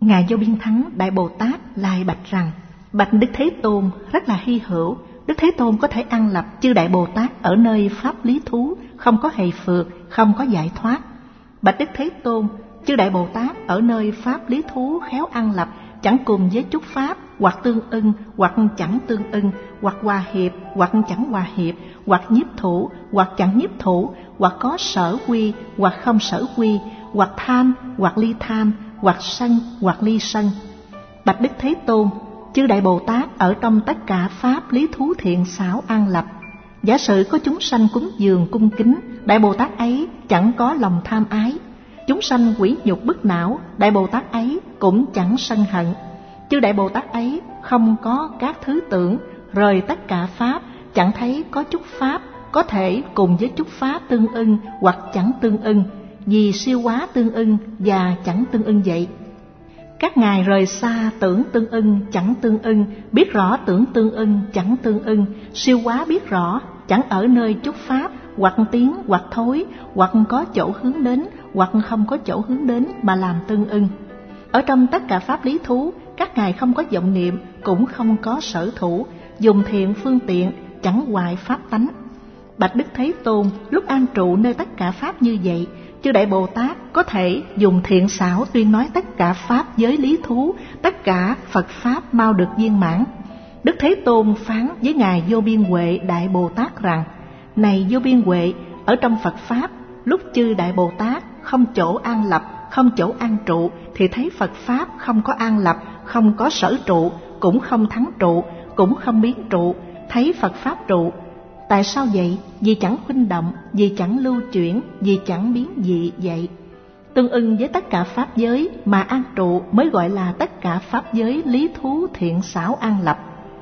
Ngài Vô Biên Thắng Đại Bồ Tát lại bạch rằng: bạch Đức Thế Tôn, rất là hy hữu, Đức Thế Tôn có thể an lập chư Đại Bồ Tát ở nơi pháp lý thú, không có hầy phược, không có giải thoát. Bạch Đức Thế Tôn, chư Đại Bồ Tát ở nơi pháp lý thú khéo an lập, chẳng cùng với chúc pháp, hoặc tương ưng, hoặc chẳng tương ưng, hoặc hòa hiệp, hoặc chẳng hòa hiệp, hoặc nhiếp thủ, hoặc chẳng nhiếp thủ, hoặc có sở quy, hoặc không sở quy, hoặc tham, hoặc ly tham, hoặc sân, hoặc ly sân. Bạch Đức Thế Tôn, chư Đại Bồ Tát ở trong tất cả pháp lý thú thiện xảo an lập. Giả sử có chúng sanh cúng dường cung kính, Đại Bồ Tát ấy chẳng có lòng tham ái. Chúng sanh quỷ nhục bức não, Đại Bồ Tát ấy cũng chẳng sân hận. Chư Đại Bồ Tát ấy không có các thứ tưởng, rời tất cả pháp, chẳng thấy có chúc pháp có thể cùng với chúc pháp tương ưng hoặc chẳng tương ưng, vì siêu quá tương ưng và chẳng tương ưng vậy. Các ngài rời xa tưởng tương ưng chẳng tương ưng, biết rõ tưởng tương ưng chẳng tương ưng, siêu quá biết rõ, chẳng ở nơi chúc pháp, hoặc tiến hoặc thối, hoặc có chỗ hướng đến, hoặc không có chỗ hướng đến mà làm tương ưng. Ở trong tất cả pháp lý thú, các ngài không có vọng niệm, cũng không có sở thủ, dùng thiện phương tiện, chẳng hoại pháp tánh. Bạch Đức Thế Tôn, lúc an trụ nơi tất cả pháp như vậy, chư Đại Bồ Tát có thể dùng thiện xảo tuyên nói tất cả pháp giới lý thú, tất cả Phật pháp mau được viên mãn. Đức Thế Tôn phán với ngài Vô Biên Huệ Đại Bồ Tát rằng: này Vô Biên Huệ, ở trong Phật pháp, lúc chư Đại Bồ Tát không chỗ an lập, không chỗ an trụ, thì thấy Phật pháp không có an lập, không có sở trụ, cũng không thắng trụ, cũng không biến trụ, thấy Phật pháp trụ. Tại sao vậy? Vì chẳng khuynh động, vì chẳng lưu chuyển, vì chẳng biến dị vậy. Tương ưng với tất cả pháp giới mà an trụ mới gọi là tất cả pháp giới lý thú thiện xảo an lập.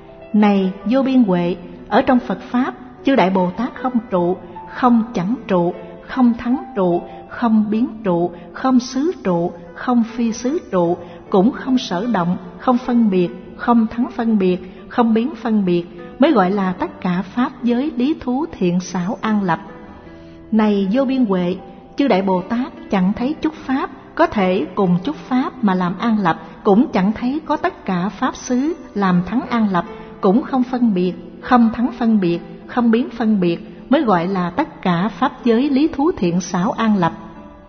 Này Vô Biên Huệ, ở trong Phật pháp, chư Đại Bồ Tát không trụ, không chẳng trụ, không thắng trụ, không biến trụ, không xứ trụ, không phi xứ trụ, cũng không sở động, không phân biệt, không thắng phân biệt, không biến phân biệt, mới gọi là tất cả pháp giới lý thú thiện xảo an lập. Này Vô Biên Huệ, chư Đại Bồ Tát chẳng thấy chúc pháp có thể cùng chúc pháp mà làm an lập, cũng chẳng thấy có tất cả pháp xứ làm thắng an lập, cũng không phân biệt, không thắng phân biệt, không biến phân biệt, mới gọi là tất cả pháp giới lý thú thiện xảo an lập.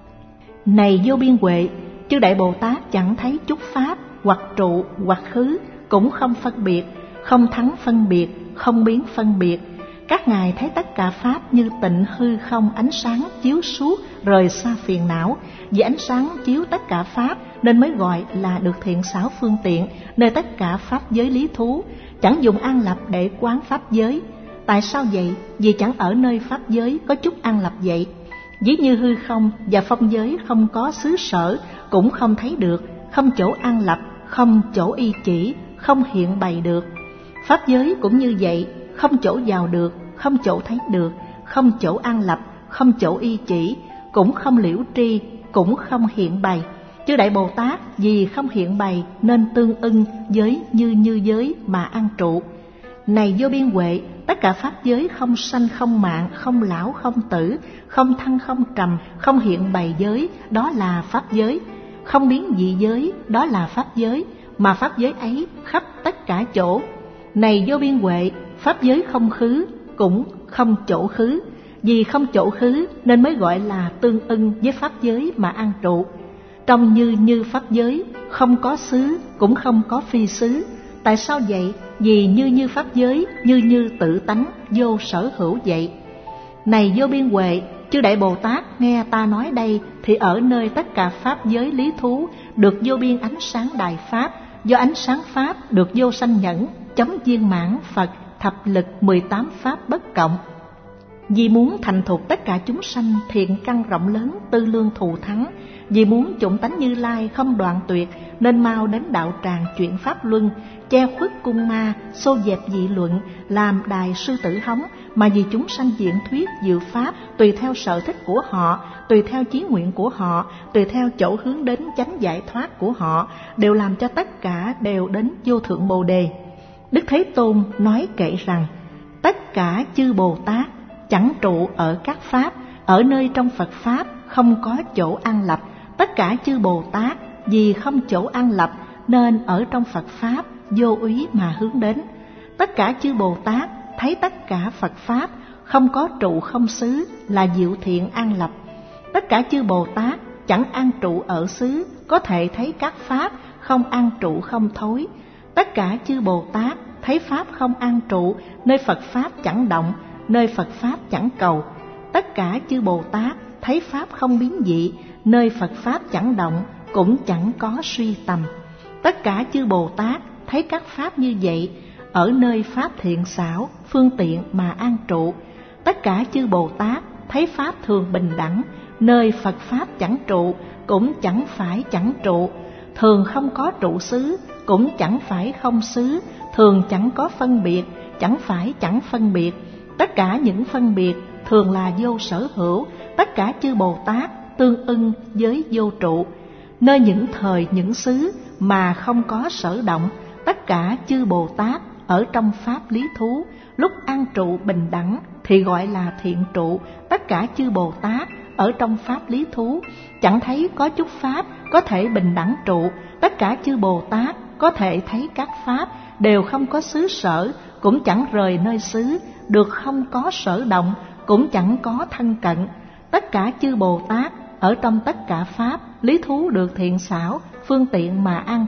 Này Vô Biên Huệ, chư Đại Bồ Tát chẳng thấy chúc pháp hoặc trụ hoặc khứ, cũng không phân biệt, không thắng phân biệt, không biến phân biệt. Các ngài thấy tất cả pháp như tịnh hư không ánh sáng chiếu suốt, rời xa phiền não. Vì ánh sáng chiếu tất cả pháp nên mới gọi là được thiện xảo phương tiện nơi tất cả pháp giới lý thú, chẳng dùng an lập để quán pháp giới. Tại sao vậy? Vì chẳng ở nơi pháp giới có chút an lập vậy. Ví như hư không và phong giới không có xứ sở, cũng không thấy được, không chỗ an lập, không chỗ y chỉ, không hiện bày được. Pháp giới cũng như vậy, không chỗ vào được, không chỗ thấy được, không chỗ an lập, không chỗ y chỉ, cũng không liễu tri, cũng không hiện bày. Chư Đại Bồ Tát vì không hiện bày nên tương ưng với như giới mà an trụ. Này Vô Biên Huệ, tất cả pháp giới không sanh không mạng, không lão không tử, không thăng không trầm, không hiện bày giới, đó là pháp giới. Không biến dị giới, đó là pháp giới, mà pháp giới ấy khắp tất cả chỗ. Này Vô Biên Huệ, pháp giới không khứ, cũng không chỗ khứ. Vì không chỗ khứ nên mới gọi là tương ưng với pháp giới mà an trụ. Trong như pháp giới, không có xứ, cũng không có phi xứ. Tại sao vậy? Vì như pháp giới, như tự tánh, vô sở hữu vậy. Này Vô Biên Huệ, chư Đại Bồ Tát nghe ta nói đây, thì ở nơi tất cả pháp giới lý thú được vô biên ánh sáng đại pháp, do ánh sáng pháp được vô sanh nhẫn, chấm viên mãn Phật thập lực 18 pháp bất cộng. Vì muốn thành thục tất cả chúng sanh thiện căn rộng lớn, tư lương thù thắng, vì muốn chủng tánh Như Lai không đoạn tuyệt, nên mau đến đạo tràng chuyển pháp luân, che khuất cung ma, xô dẹp dị luận, làm đài sư tử hống, mà vì chúng sanh diễn thuyết diệu pháp tùy theo sở thích của họ, tùy theo chí nguyện của họ, tùy theo chỗ hướng đến chánh giải thoát của họ, đều làm cho tất cả đều đến vô thượng Bồ Đề. Đức Thế Tôn nói kệ rằng: tất cả chư Bồ Tát chẳng trụ ở các pháp, ở nơi trong Phật pháp không có chỗ an lập. Tất cả chư Bồ Tát vì không chỗ an lập nên ở trong Phật Pháp vô úy mà hướng đến. Tất cả chư Bồ Tát thấy tất cả Phật Pháp không có trụ không xứ là diệu thiện an lập. Tất cả chư Bồ Tát chẳng an trụ ở xứ, có thể thấy các Pháp không an trụ không thối. Tất cả chư Bồ Tát thấy Pháp không an trụ, nơi Phật Pháp chẳng động, nơi Phật Pháp chẳng cầu. Tất cả chư Bồ Tát thấy Pháp không biến dị, nơi Phật Pháp chẳng động, cũng chẳng có suy tầm. Tất cả chư Bồ Tát thấy các Pháp như vậy, ở nơi Pháp thiện xảo, phương tiện mà an trụ. Tất cả chư Bồ Tát thấy Pháp thường bình đẳng, nơi Phật Pháp chẳng trụ, cũng chẳng phải chẳng trụ. Thường không có trụ xứ, cũng chẳng phải không xứ. Thường chẳng có phân biệt, chẳng phải chẳng phân biệt. Tất cả những phân biệt thường là vô sở hữu. Tất cả chư Bồ Tát tương ưng với vô trụ. Nơi những thời những xứ mà không có sở động, tất cả chư Bồ Tát ở trong Pháp lý thú, lúc an trụ bình đẳng thì gọi là thiện trụ. Tất cả chư Bồ Tát ở trong Pháp lý thú chẳng thấy có chút Pháp có thể bình đẳng trụ. Tất cả chư Bồ Tát có thể thấy các Pháp đều không có xứ sở, cũng chẳng rời nơi xứ, được không có sở động, cũng chẳng có thân cận. Tất cả chư Bồ Tát ở trong tất cả Pháp lý thú được thiện xảo, phương tiện mà an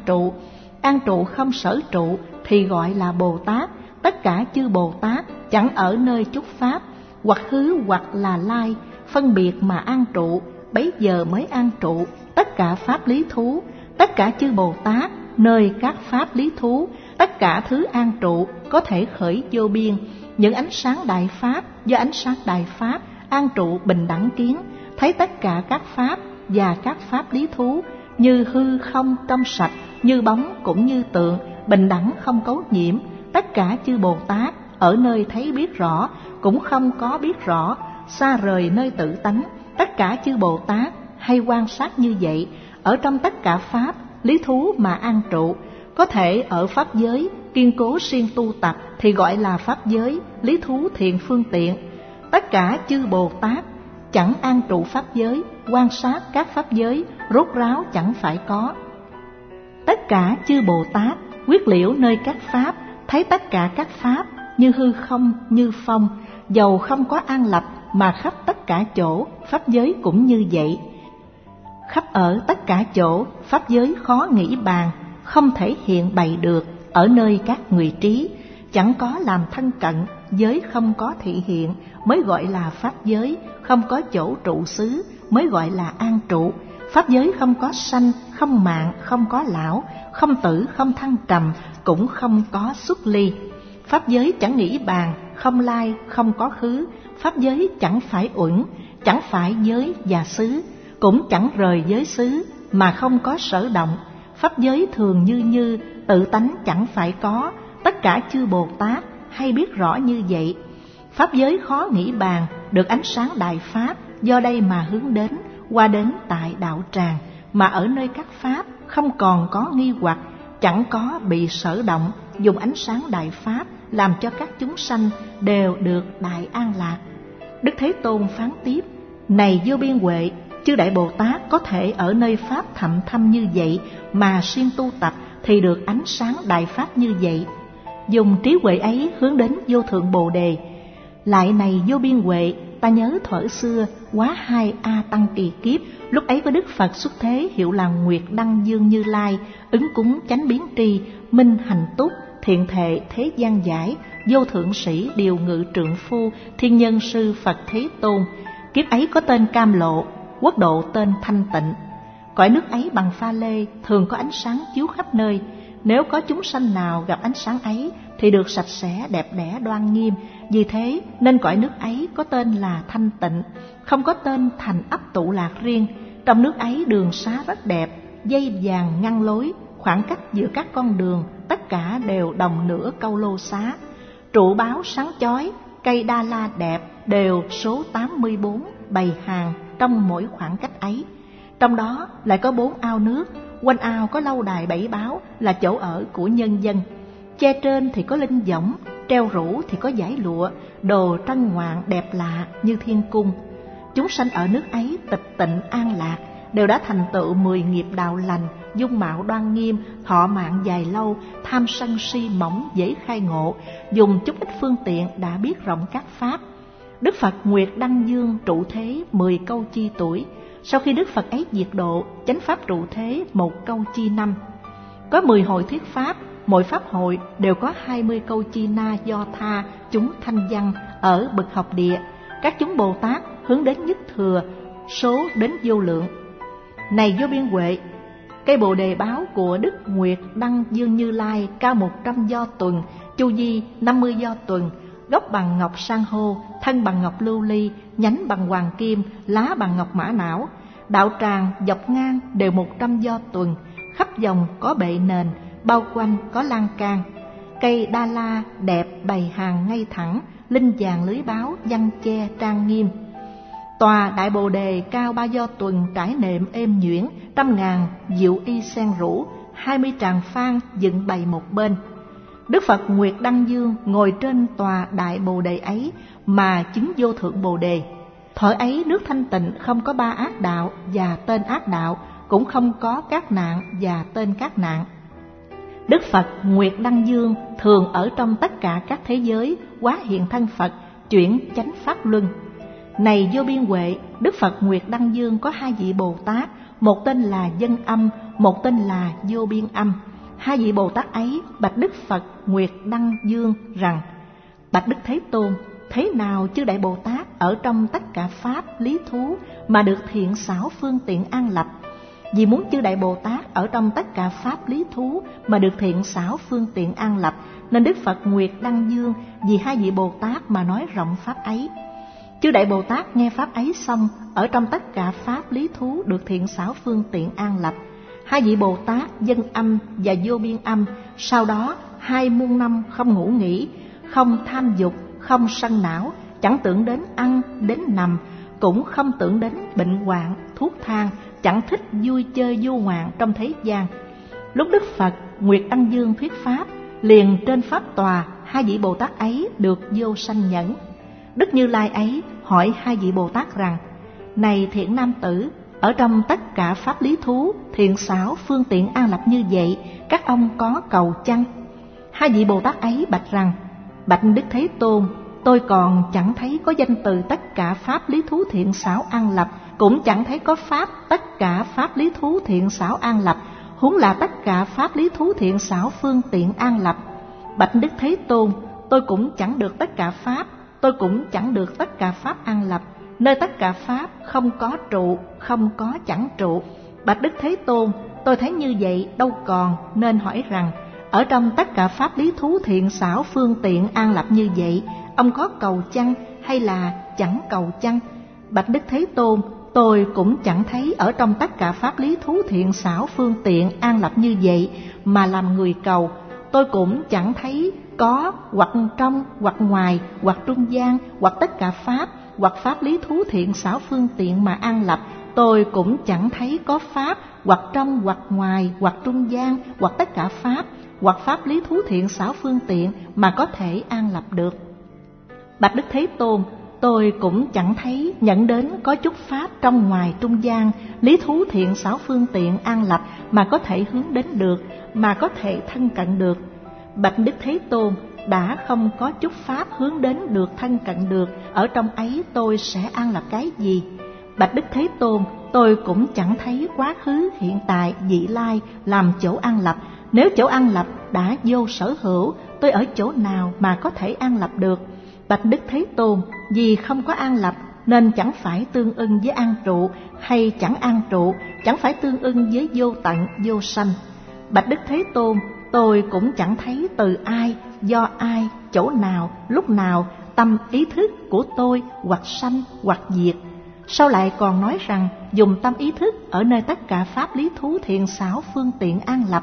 trụ không sở trụ thì gọi là Bồ Tát. Tất cả chư Bồ Tát chẳng ở nơi chút Pháp, hoặc hứ hoặc là lai, phân biệt mà an trụ, bấy giờ mới an trụ tất cả Pháp lý thú. Tất cả chư Bồ Tát nơi các Pháp lý thú, tất cả thứ an trụ có thể khởi vô biên. Những ánh sáng đại Pháp do ánh sáng đại Pháp an trụ bình đẳng kiến, thấy tất cả các Pháp và các Pháp lý thú như hư không trong sạch, như bóng cũng như tượng, bình đẳng không cấu nhiễm. Tất cả chư Bồ Tát ở nơi thấy biết rõ, cũng không có biết rõ, xa rời nơi tự tánh. Tất cả chư Bồ Tát hay quan sát như vậy, ở trong tất cả Pháp lý thú mà an trụ. Có thể ở Pháp giới kiên cố siêng tu tập thì gọi là Pháp giới lý thú thiện phương tiện. Tất cả chư Bồ Tát chẳng an trụ Pháp giới, quan sát các Pháp giới rốt ráo chẳng phải có. Tất cả chư Bồ Tát quyết liễu nơi các Pháp, thấy tất cả các Pháp như hư không, như phong, dầu không có an lập mà khắp tất cả chỗ, Pháp giới cũng như vậy. Khắp ở tất cả chỗ, Pháp giới khó nghĩ bàn, không thể hiện bày được ở nơi các người trí. Chẳng có làm thân cận, giới không có thị hiện mới gọi là Pháp giới, không có chỗ trụ xứ mới gọi là an trụ. Pháp giới không có sanh, không mạng, không có lão, không tử, không thăng trầm, cũng không có xuất ly. Pháp giới chẳng nghĩ bàn, không lai, không có khứ. Pháp giới chẳng phải uẩn, chẳng phải giới và xứ, cũng chẳng rời giới xứ mà không có sở động. Pháp giới thường như tự tánh chẳng phải có. Tất cả chư Bồ Tát hay biết rõ như vậy. Pháp giới khó nghĩ bàn, được ánh sáng đại Pháp do đây mà hướng đến, qua đến tại đạo tràng, mà ở nơi các Pháp không còn có nghi hoặc, chẳng có bị sở động, dùng ánh sáng đại Pháp làm cho các chúng sanh đều được đại an lạc. Đức Thế Tôn phán tiếp: này vô biên huệ, chư Đại Bồ Tát có thể ở nơi Pháp thậm thâm như vậy mà siêng tu tập thì được ánh sáng đại Pháp như vậy. Dùng trí huệ ấy hướng đến vô thượng Bồ Đề. Lại này vô biên huệ, ta nhớ thuở xưa quá 2 A Tăng kỳ kiếp, lúc ấy có Đức Phật xuất thế hiệu là Nguyệt Đăng Dương Như Lai, ứng cúng chánh biến tri, minh hành túc, thiện thệ thế gian giải, vô thượng sĩ điều ngự trượng phu, thiên nhân sư Phật Thế Tôn. Kiếp ấy có tên Cam Lộ, quốc độ tên Thanh Tịnh. Cõi nước ấy bằng pha lê, thường có ánh sáng chiếu khắp nơi. Nếu có chúng sanh nào gặp ánh sáng ấy thì được sạch sẽ, đẹp đẽ, đoan nghiêm. Vì thế nên cõi nước ấy có tên là Thanh Tịnh, không có tên thành ấp tụ lạc riêng. Trong nước ấy đường xá rất đẹp, dây vàng ngăn lối, khoảng cách giữa các con đường tất cả đều đồng nửa câu lô xá. Trụ báo sáng chói, cây đa la đẹp đều số 84 bày hàng trong mỗi khoảng cách ấy. Trong đó lại có 4 ao nước, quanh ao có lâu đài 7 báo là chỗ ở của nhân dân. Che trên thì có linh võng, treo rủ thì có dải lụa, đồ trân ngoạn đẹp lạ như thiên cung. Chúng sanh ở nước ấy tịch tịnh an lạc, đều đã thành tựu 10 nghiệp đạo lành, dung mạo đoan nghiêm, thọ mạng dài lâu, tham sân si mỏng dễ khai ngộ, dùng chút ít phương tiện đã biết rộng các pháp. Đức Phật Nguyệt Đăng Dương trụ thế 10 câu chi tuổi. Sau khi Đức Phật ấy diệt độ, chánh pháp trụ thế 1 câu chi năm. Có 10 hội thuyết pháp, mỗi pháp hội đều có 20 câu chi na do tha chúng thanh văn ở bậc học địa. Các chúng Bồ Tát hướng đến nhất thừa, số đến vô lượng. Này vô biên huệ, cây bồ đề báo của Đức Nguyệt Đăng Dương Như Lai cao 100 do tuần, chu vi 50 do tuần, gốc bằng ngọc san hô, thân bằng ngọc lưu ly, nhánh bằng hoàng kim, lá bằng ngọc mã não. Đạo tràng dọc ngang đều 100 do tuần, khắp dòng có bệ nền, bao quanh có lan can. Cây đa la đẹp bày hàng ngay thẳng, linh vàng lưới báo văn che trang nghiêm. Tòa đại bồ đề cao 3 do tuần, trải nệm êm nhuyễn, 100.000 diệu y sen rũ, 20 tràng phan dựng bày một bên. Đức Phật Nguyệt Đăng Dương ngồi trên tòa đại bồ đề ấy mà chứng vô thượng bồ đề. Thuở ấy nước thanh tịnh không có 3 ác đạo và tên ác đạo, cũng không có các nạn và tên các nạn. Đức Phật Nguyệt Đăng Dương thường ở trong tất cả các thế giới, hóa hiện thân Phật, chuyển chánh pháp luân. Này vô biên huệ, Đức Phật Nguyệt Đăng Dương có 2 vị Bồ Tát, một tên là Dân Âm, một tên là Vô Biên Âm. 2 vị Bồ Tát ấy bạch Đức Phật Nguyệt Đăng Dương rằng: Bạch Đức Thế Tôn, thế nào chư Đại Bồ Tát ở trong tất cả pháp lý thú mà được thiện xảo phương tiện an lập? Vì muốn chư Đại Bồ Tát ở trong tất cả pháp lý thú mà được thiện xảo phương tiện an lập, nên Đức Phật Nguyệt Đăng Dương vì 2 vị Bồ Tát mà nói rộng pháp ấy. Chư Đại Bồ Tát nghe pháp ấy xong, ở trong tất cả pháp lý thú được thiện xảo phương tiện an lập. 2 vị Bồ Tát Dân Âm và Vô Biên Âm sau đó 2 muôn năm không ngủ nghỉ, không tham dục, không sân não, chẳng tưởng đến ăn đến nằm, cũng không tưởng đến bệnh hoạn thuốc thang, chẳng thích vui chơi du ngoạn trong thế gian. Lúc Đức Phật Nguyệt Đăng Dương thuyết pháp, liền trên pháp tòa 2 vị Bồ Tát ấy được vô sanh nhẫn. Đức Như Lai ấy hỏi 2 vị Bồ Tát rằng: Này thiện nam tử, ở trong tất cả pháp lý thú thiện xảo phương tiện an lập như vậy, các ông có cầu chăng? 2 vị Bồ Tát ấy bạch rằng: Bạch Đức Thế Tôn, tôi còn chẳng thấy có danh từ tất cả pháp lý thú thiện xảo an lập, cũng chẳng thấy có pháp tất cả pháp lý thú thiện xảo an lập, huống là tất cả pháp lý thú thiện xảo phương tiện an lập. Bạch Đức Thế Tôn, tôi cũng chẳng được tất cả pháp, tôi cũng chẳng được tất cả pháp an lập, nơi tất cả pháp không có trụ, không có chẳng trụ. Bạch Đức Thế Tôn, tôi thấy như vậy đâu còn, nên hỏi rằng: Ở trong tất cả pháp lý thú thiện xảo phương tiện an lập như vậy, ông có cầu chăng hay là chẳng cầu chăng? Bạch Đức Thế Tôn, tôi cũng chẳng thấy ở trong tất cả pháp lý thú thiện xảo phương tiện an lập như vậy mà làm người cầu. Tôi cũng chẳng thấy có hoặc trong hoặc ngoài hoặc trung gian hoặc tất cả pháp hoặc pháp lý thú thiện xảo phương tiện mà an lập. Tôi cũng chẳng thấy có pháp hoặc trong hoặc ngoài hoặc trung gian hoặc tất cả pháp hoặc pháp lý thú thiện xảo phương tiện mà có thể an lập được. Bạch Đức Thế Tôn, tôi cũng chẳng thấy nhận đến có chút pháp trong ngoài trung gian lý thú thiện xảo phương tiện an lập mà có thể hướng đến được, mà có thể thân cận được. Bạch Đức Thế Tôn, đã không có chút pháp hướng đến được thân cận được, ở trong ấy tôi sẽ an lập cái gì? Bạch Đức Thế Tôn, tôi cũng chẳng thấy quá khứ hiện tại vị lai làm chỗ an lập. Nếu chỗ an lập đã vô sở hữu, tôi ở chỗ nào mà có thể an lập được? Bạch Đức Thế Tôn, vì không có an lập nên chẳng phải tương ưng với an trụ, hay chẳng an trụ chẳng phải tương ưng với vô tận vô sanh. Bạch Đức Thế Tôn, tôi cũng chẳng thấy từ ai, do ai, chỗ nào, lúc nào tâm ý thức của tôi hoặc sanh hoặc diệt. Sao lại còn nói rằng dùng tâm ý thức ở nơi tất cả pháp lý thú thiện xảo phương tiện an lập?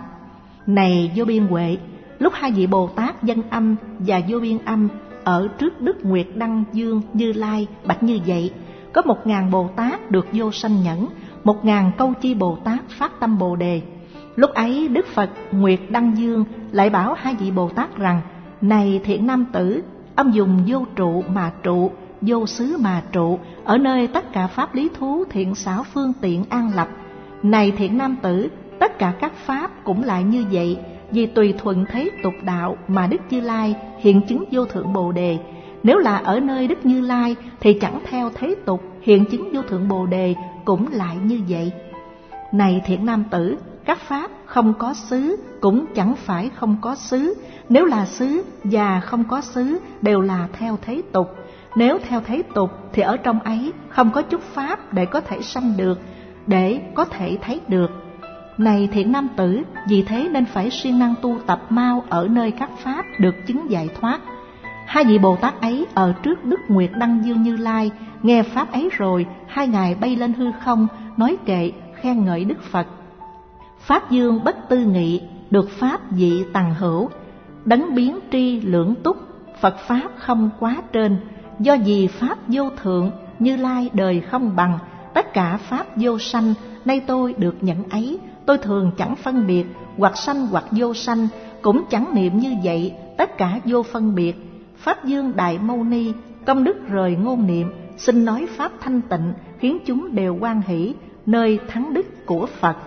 Này vô biên huệ, lúc 2 vị Bồ Tát Dân Âm và Vô Biên Âm ở trước Đức Nguyệt Đăng Dương Như Lai bạch như vậy, có 1000 Bồ Tát được vô sanh nhẫn, 1000 câu chi Bồ Tát phát tâm Bồ đề. Lúc ấy Đức Phật Nguyệt Đăng Dương lại bảo 2 vị Bồ Tát rằng: Này thiện nam tử, ông dùng vô trụ mà trụ, vô xứ mà trụ, ở nơi tất cả pháp lý thú thiện xảo phương tiện an lập. Này thiện nam tử, tất cả các pháp cũng lại như vậy, vì tùy thuận thế tục đạo mà Đức Như Lai hiện chứng vô thượng Bồ Đề. Nếu là ở nơi Đức Như Lai thì chẳng theo thế tục hiện chứng vô thượng Bồ Đề cũng lại như vậy. Này thiện nam tử, các pháp không có xứ cũng chẳng phải không có xứ. Nếu là xứ và không có xứ đều là theo thế tục. Nếu theo thế tục thì ở trong ấy không có chút pháp để có thể sanh được, để có thể thấy được. Này thiện nam tử, vì thế nên phải siêng năng tu tập mau ở nơi các pháp được chứng giải thoát. Hai vị Bồ Tát ấy ở trước Đức Nguyệt Đăng Dương Như Lai, nghe pháp ấy rồi, hai ngài bay lên hư không, nói kệ khen ngợi Đức Phật. Pháp dương bất tư nghị, được pháp vị tằng hữu, đấng biến tri lưỡng túc, Phật pháp không quá trên. Do vì pháp vô thượng, Như Lai đời không bằng, tất cả pháp vô sanh, nay tôi được nhận ấy. Tôi thường chẳng phân biệt, hoặc sanh hoặc vô sanh, cũng chẳng niệm như vậy, tất cả vô phân biệt. Pháp dương Đại Mâu Ni, công đức rời ngôn niệm, xin nói pháp thanh tịnh, khiến chúng đều hoan hỷ, nơi thắng đức của Phật.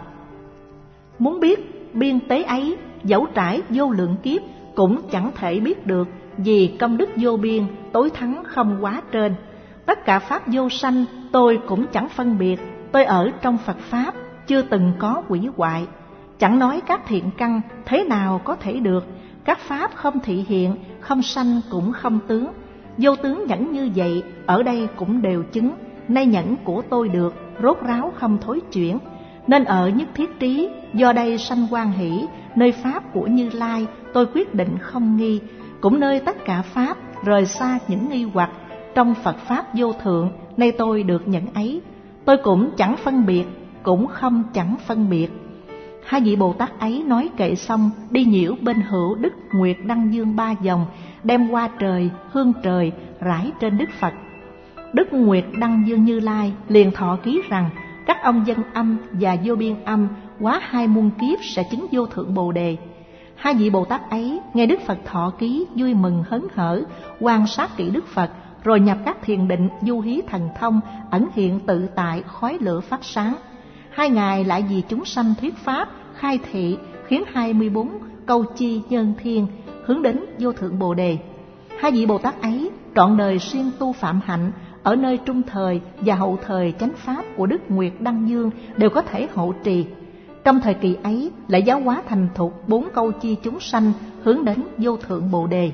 Muốn biết biên tế ấy, dẫu trải vô lượng kiếp, cũng chẳng thể biết được, vì công đức vô biên, tối thắng không quá trên. Tất cả pháp vô sanh, tôi cũng chẳng phân biệt, tôi ở trong Phật Pháp, chưa từng có hủy hoại. Chẳng nói các thiện căn, thế nào có thể được, các pháp không thị hiện, không sanh cũng không tướng. Vô tướng nhẫn như vậy, ở đây cũng đều chứng, nay nhẫn của tôi được, rốt ráo không thối chuyển. Nên ở nhất thiết trí, do đây sanh hoan hỷ, nơi pháp của Như Lai, tôi quyết định không nghi, cũng nơi tất cả pháp, rời xa những nghi hoặc, trong Phật Pháp vô thượng, nay tôi được nhận ấy. Tôi cũng chẳng phân biệt, cũng không chẳng phân biệt. Hai vị Bồ Tát ấy nói kệ xong, đi nhiễu bên hữu Đức Nguyệt Đăng Dương 3 vòng, đem hoa trời, hương trời rải trên Đức Phật. Đức Nguyệt Đăng Dương Như Lai liền thọ ký rằng, các ông dân âm và vô biên âm quá 2 muôn kiếp sẽ chứng vô thượng Bồ Đề. Hai vị Bồ Tát ấy nghe Đức Phật thọ ký, vui mừng hớn hở, quan sát kỹ Đức Phật, rồi nhập các thiền định du hí thần thông, ẩn hiện tự tại, khói lửa phát sáng. Hai ngài lại vì chúng sanh thuyết pháp, khai thị, khiến 24 câu chi nhân thiên hướng đến vô thượng Bồ Đề. Hai vị Bồ Tát ấy trọn đời siêng tu phạm hạnh, ở nơi trung thời và hậu thời chánh pháp của Đức Nguyệt Đăng Dương đều có thể hộ trì. Trong thời kỳ ấy lại giáo hóa thành thục 4 câu chi chúng sanh hướng đến vô thượng Bồ Đề.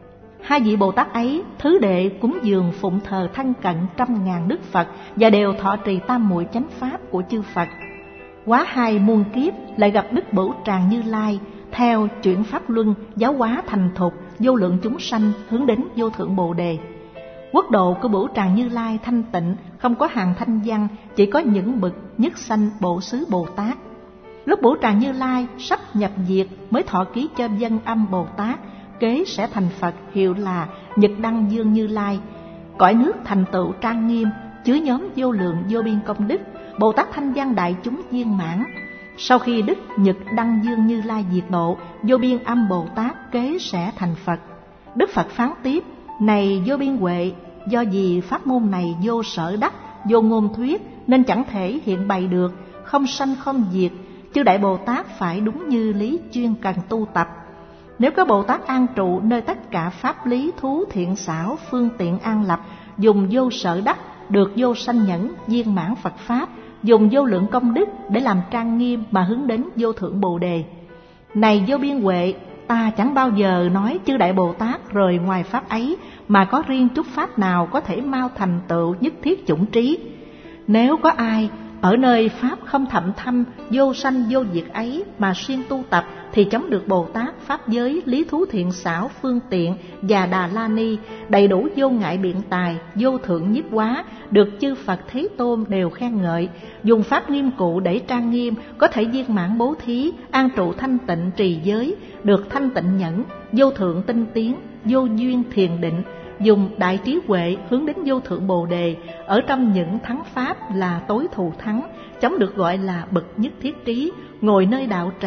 Hai vị Bồ Tát ấy thứ đệ cúng dường phụng thờ thân cận 100.000 Đức Phật và đều thọ trì tam muội chánh pháp của chư Phật. Quá 2 muôn kiếp lại gặp Đức Bửu Tràng Như Lai, theo chuyển pháp luân giáo hóa thành thục vô lượng chúng sanh hướng đến vô thượng Bồ Đề. Quốc độ của Bửu Tràng Như Lai thanh tịnh, không có hàng thanh văn, chỉ có những bậc nhất sanh bộ xứ Bồ Tát. Lúc Bửu Tràng Như Lai sắp nhập diệt mới thọ ký cho Dân Âm Bồ Tát, kế sẽ thành Phật, hiệu là Nhật Đăng Dương Như Lai. Cõi nước thành tựu trang nghiêm, chứa nhóm vô lượng vô biên công đức, Bồ Tát thanh văn đại chúng viên mãn. Sau khi Đức Nhật Đăng Dương Như Lai diệt độ, vô biên âm Bồ Tát kế sẽ thành Phật. Đức Phật phán tiếp: này vô biên huệ, do vì pháp môn này vô sở đắc, vô ngôn thuyết, nên chẳng thể hiện bày được, không sanh không diệt. Chư đại Bồ Tát phải đúng như lý chuyên cần tu tập. Nếu có Bồ Tát an trụ nơi tất cả pháp lý thú thiện xảo phương tiện an lập, dùng vô sở đắc, được vô sanh nhẫn viên mãn Phật pháp, dùng vô lượng công đức để làm trang nghiêm mà hướng đến vô thượng Bồ Đề. Này vô biên huệ, ta chẳng bao giờ nói chư đại Bồ Tát rời ngoài pháp ấy, mà có riêng chút pháp nào có thể mau thành tựu nhất thiết chủng trí. Nếu có ai ở nơi pháp không thậm thâm, vô sanh vô diệt ấy mà siêng tu tập, thì chống được Bồ Tát pháp giới lý thú thiện xảo phương tiện và Đà La Ni, đầy đủ vô ngại biện tài, vô thượng nhiếp hóa, được chư Phật Thế Tôn đều khen ngợi. Dùng pháp nghiêm cụ để trang nghiêm, có thể viên mãn bố thí, an trụ thanh tịnh trì giới, được thanh tịnh nhẫn, vô thượng tinh tiến, vô duyên thiền định. Dùng đại trí huệ hướng đến vô thượng Bồ Đề, ở trong những thắng pháp là tối thù thắng, chống được gọi là bậc nhất thiết trí, ngồi nơi đạo tràng,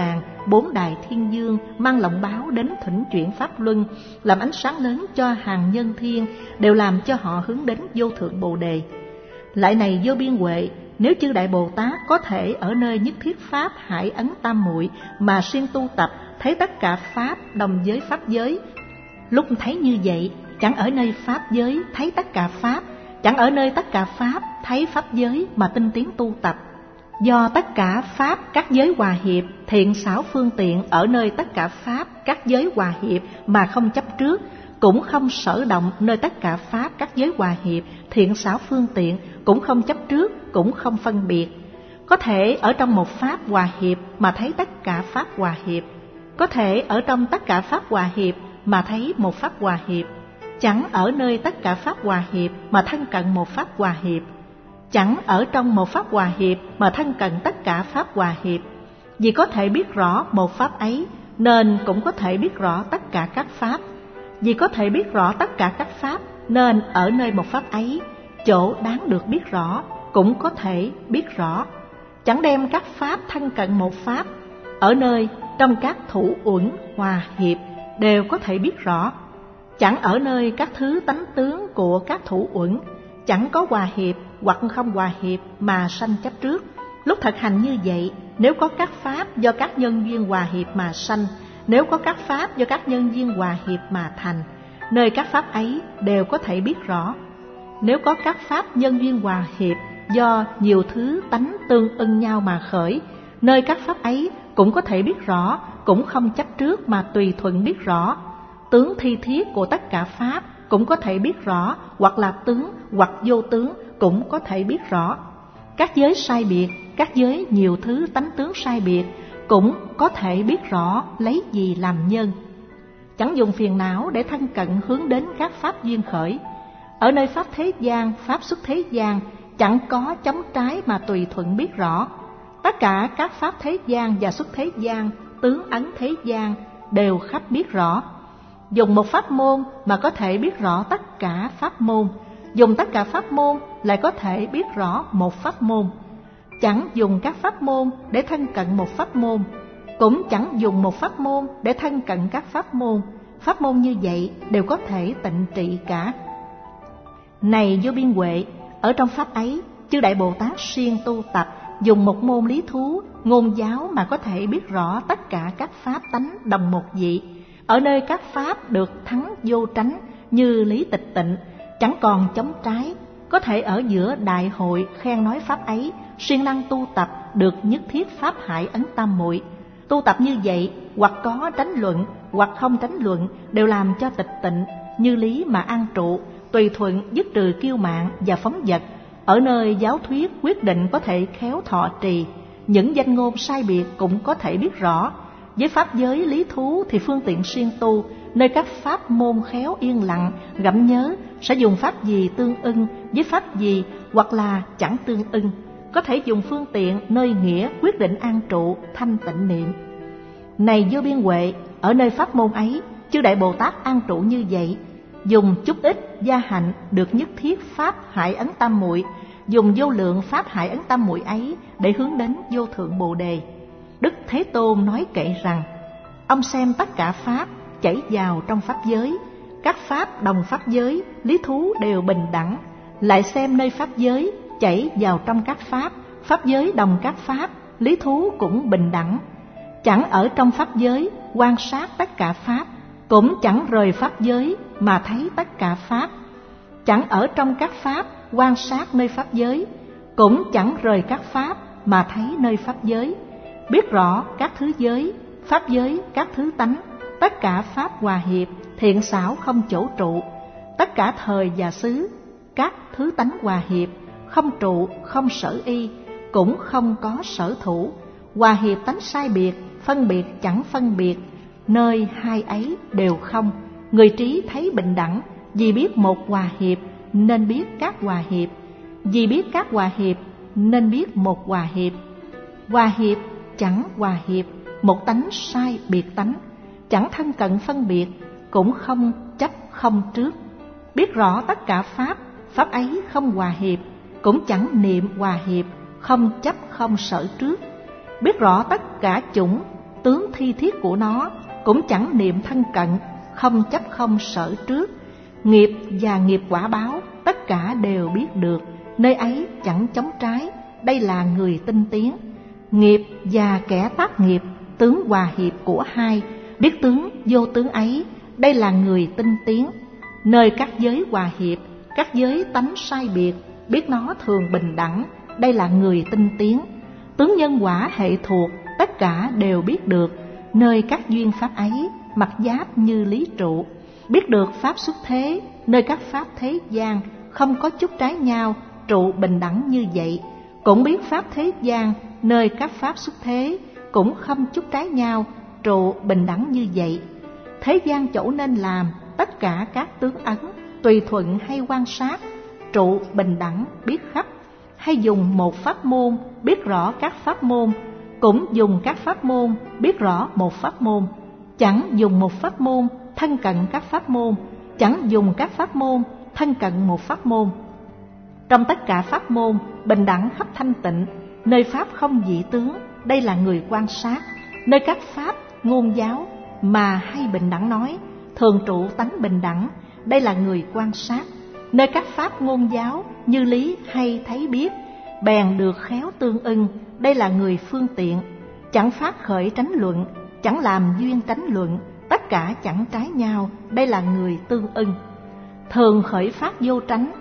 4 đại thiên dương mang lộng báo đến thỉnh chuyển pháp luân, làm ánh sáng lớn cho hàng nhân thiên, đều làm cho họ hướng đến vô thượng Bồ Đề. Lại này vô biên huệ, nếu chư Đại Bồ Tát có thể ở nơi nhất thiết pháp hải ấn tam muội mà siêng tu tập, thấy tất cả pháp đồng với pháp giới, lúc thấy như vậy, chẳng ở nơi pháp giới thấy tất cả pháp, chẳng ở nơi tất cả pháp thấy pháp giới mà tinh tiến tu tập. Do tất cả pháp các giới hòa hiệp, thiện xảo phương tiện ở nơi tất cả pháp các giới hòa hiệp mà không chấp trước, cũng không sở động nơi tất cả pháp các giới hòa hiệp, thiện xảo phương tiện, cũng không chấp trước, cũng không phân biệt. Có thể ở trong một pháp hòa hiệp mà thấy tất cả pháp hòa hiệp, có thể ở trong tất cả pháp hòa hiệp mà thấy một pháp hòa hiệp, chẳng ở nơi tất cả pháp hòa hiệp mà thân cận một pháp hòa hiệp, chẳng ở trong một pháp hòa hiệp mà thân cận tất cả pháp hòa hiệp. Vì có thể biết rõ một pháp ấy, nên cũng có thể biết rõ tất cả các pháp. Vì có thể biết rõ tất cả các pháp, nên ở nơi một pháp ấy, chỗ đáng được biết rõ, cũng có thể biết rõ. Chẳng đem các pháp thân cận một pháp, ở nơi trong các thủ uẩn hòa hiệp, đều có thể biết rõ. Chẳng ở nơi các thứ tánh tướng của các thủ uẩn, chẳng có hòa hiệp hoặc không hòa hiệp mà sanh chấp trước. Lúc thực hành như vậy, nếu có các pháp do các nhân duyên hòa hiệp mà sanh, nếu có các pháp do các nhân duyên hòa hiệp mà thành, nơi các pháp ấy đều có thể biết rõ. Nếu có các pháp nhân duyên hòa hiệp do nhiều thứ tánh tương ưng nhau mà khởi, nơi các pháp ấy cũng có thể biết rõ, cũng không chấp trước mà tùy thuận biết rõ. Tướng thi thiết của tất cả pháp cũng có thể biết rõ, hoặc là tướng hoặc vô tướng cũng có thể biết rõ. Các giới sai biệt, các giới nhiều thứ tánh tướng sai biệt cũng có thể biết rõ lấy gì làm nhân. Chẳng dùng phiền não để thân cận hướng đến các pháp duyên khởi. Ở nơi pháp thế gian, pháp xuất thế gian, chẳng có chống trái mà tùy thuận biết rõ. Tất cả các pháp thế gian và xuất thế gian, tướng ấn thế gian đều khắp biết rõ. Dùng một pháp môn mà có thể biết rõ tất cả pháp môn, dùng tất cả pháp môn lại có thể biết rõ một pháp môn. Chẳng dùng các pháp môn để thân cận một pháp môn, cũng chẳng dùng một pháp môn để thân cận các pháp môn. Pháp môn như vậy đều có thể tịnh trị cả. Này vô biên huệ, ở trong pháp ấy, chư Đại Bồ Tát siêng tu tập, dùng một môn lý thú, ngôn giáo mà có thể biết rõ tất cả các pháp tánh đồng một vị. Ở nơi các pháp được thắng vô tránh như lý tịch tịnh, chẳng còn chống trái, có thể ở giữa đại hội khen nói pháp ấy, siêng năng tu tập được nhất thiết pháp hải ấn tam muội. Tu tập như vậy, hoặc có tránh luận, hoặc không tránh luận, đều làm cho tịch tịnh, như lý mà an trụ, tùy thuận dứt trừ kiêu mạn và phóng dật. Ở nơi giáo thuyết quyết định có thể khéo thọ trì, những danh ngôn sai biệt cũng có thể biết rõ. Với pháp giới lý thú thì phương tiện siêng tu, nơi các pháp môn khéo yên lặng, gặm nhớ, sẽ dùng pháp gì tương ưng với pháp gì, hoặc là chẳng tương ưng. Có thể dùng phương tiện nơi nghĩa quyết định an trụ, thanh tịnh niệm. Này vô biên huệ, ở nơi pháp môn ấy, chư Đại Bồ Tát an trụ như vậy, dùng chút ít gia hạnh được nhất thiết pháp hải ấn tam muội, dùng vô lượng pháp hải ấn tam muội ấy để hướng đến vô thượng Bồ Đề. Đức Thế Tôn nói kệ rằng: ông xem tất cả pháp chảy vào trong pháp giới, các pháp đồng pháp giới, lý thú đều bình đẳng. Lại xem nơi pháp giới chảy vào trong các pháp giới đồng các pháp, lý thú cũng bình đẳng. Chẳng ở trong pháp giới quan sát tất cả pháp, cũng chẳng rời pháp giới mà thấy tất cả pháp. Chẳng ở trong các pháp quan sát nơi pháp giới, cũng chẳng rời các pháp mà thấy nơi pháp giới. Biết rõ các thứ giới, pháp giới, các thứ tánh, tất cả pháp hòa hiệp, thiện xảo không chỗ trụ, tất cả thời và xứ, các thứ tánh hòa hiệp, không trụ, không sở y, cũng không có sở thủ, hòa hiệp tánh sai biệt, phân biệt chẳng phân biệt, nơi hai ấy đều không. Người trí thấy bình đẳng, vì biết một hòa hiệp nên biết các hòa hiệp, vì biết các hòa hiệp nên biết một hòa hiệp. Hòa hiệp chẳng hòa hiệp, một tánh sai biệt tánh, chẳng thân cận phân biệt, cũng không chấp không trước. Biết rõ tất cả pháp, pháp ấy không hòa hiệp, cũng chẳng niệm hòa hiệp, không chấp không sở trước. Biết rõ tất cả chủng, tướng thi thiết của nó, cũng chẳng niệm thân cận, không chấp không sở trước. Nghiệp và nghiệp quả báo tất cả đều biết được, nơi ấy chẳng chống trái, đây là người tinh tiến. Nghiệp và kẻ tác nghiệp, tướng hòa hiệp của hai, biết tướng vô tướng ấy, đây là người tinh tiến. Nơi các giới hòa hiệp, các giới tánh sai biệt, biết nó thường bình đẳng, đây là người tinh tiến. Tướng nhân quả hệ thuộc, tất cả đều biết được, nơi các duyên pháp ấy, mặt giáp như lý trụ. Biết được pháp xuất thế, nơi các pháp thế gian, không có chút trái nhau, trụ bình đẳng như vậy. Cũng biết pháp thế gian, nơi các pháp xuất thế, cũng không chút trái nhau, trụ bình đẳng như vậy. Thế gian chỗ nên làm, tất cả các tướng ấn, tùy thuận hay quan sát, trụ bình đẳng biết khắp. Hay dùng một pháp môn, biết rõ các pháp môn, cũng dùng các pháp môn, biết rõ một pháp môn. Chẳng dùng một pháp môn, thân cận các pháp môn, chẳng dùng các pháp môn, thân cận một pháp môn. Trong tất cả pháp môn, bình đẳng khắp thanh tịnh, nơi pháp không dị tướng, đây là người quan sát. Nơi các pháp, ngôn giáo, mà hay bình đẳng nói, thường trụ tánh bình đẳng, đây là người quan sát. Nơi các pháp ngôn giáo, như lý hay thấy biết, bèn được khéo tương ưng, đây là người phương tiện. Chẳng phát khởi tránh luận, chẳng làm duyên tránh luận, tất cả chẳng trái nhau, đây là người tương ưng. Thường khởi phát vô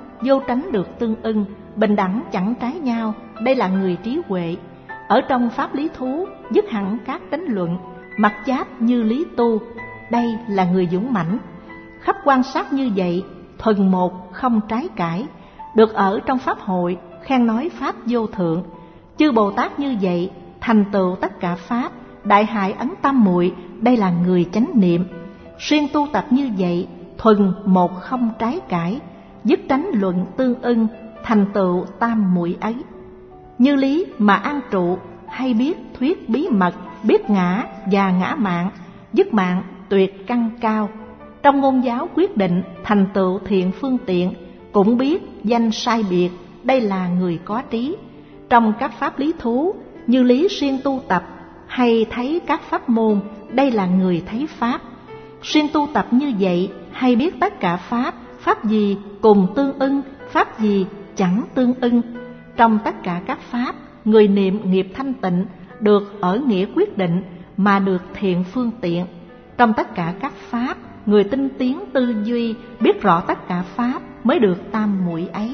tránh được tương ưng, bình đẳng chẳng trái nhau, đây là người trí huệ. Ở trong pháp lý thú, dứt hẳn các tranh luận, mặt giáp như lý tu, đây là người dũng mãnh. Khắp quan sát như vậy, thuần một không trái cãi, được ở trong pháp hội, khen nói pháp vô thượng. Chư Bồ Tát như vậy, thành tựu tất cả pháp, đại hại ấn tam muội, đây là người chánh niệm. Xuyên tu tập như vậy, thuần một không trái cãi, dứt tránh luận tương ưng, thành tựu tam muội ấy. Như lý mà an trụ, hay biết thuyết bí mật, biết ngã và ngã mạn, dứt mạng tuyệt căn cao. Trong ngôn giáo quyết định, thành tựu thiện phương tiện, cũng biết danh sai biệt, đây là người có trí. Trong các pháp lý thú, như lý xuyên tu tập, hay thấy các pháp môn, đây là người thấy pháp. Xuyên tu tập như vậy, hay biết tất cả pháp, pháp gì cùng tương ưng, pháp gì chẳng tương ưng. Trong tất cả các pháp, người niệm nghiệp thanh tịnh, được ở nghĩa quyết định, mà được thiện phương tiện. Trong tất cả các pháp, người tinh tiến tư duy, biết rõ tất cả pháp, mới được tam muội ấy.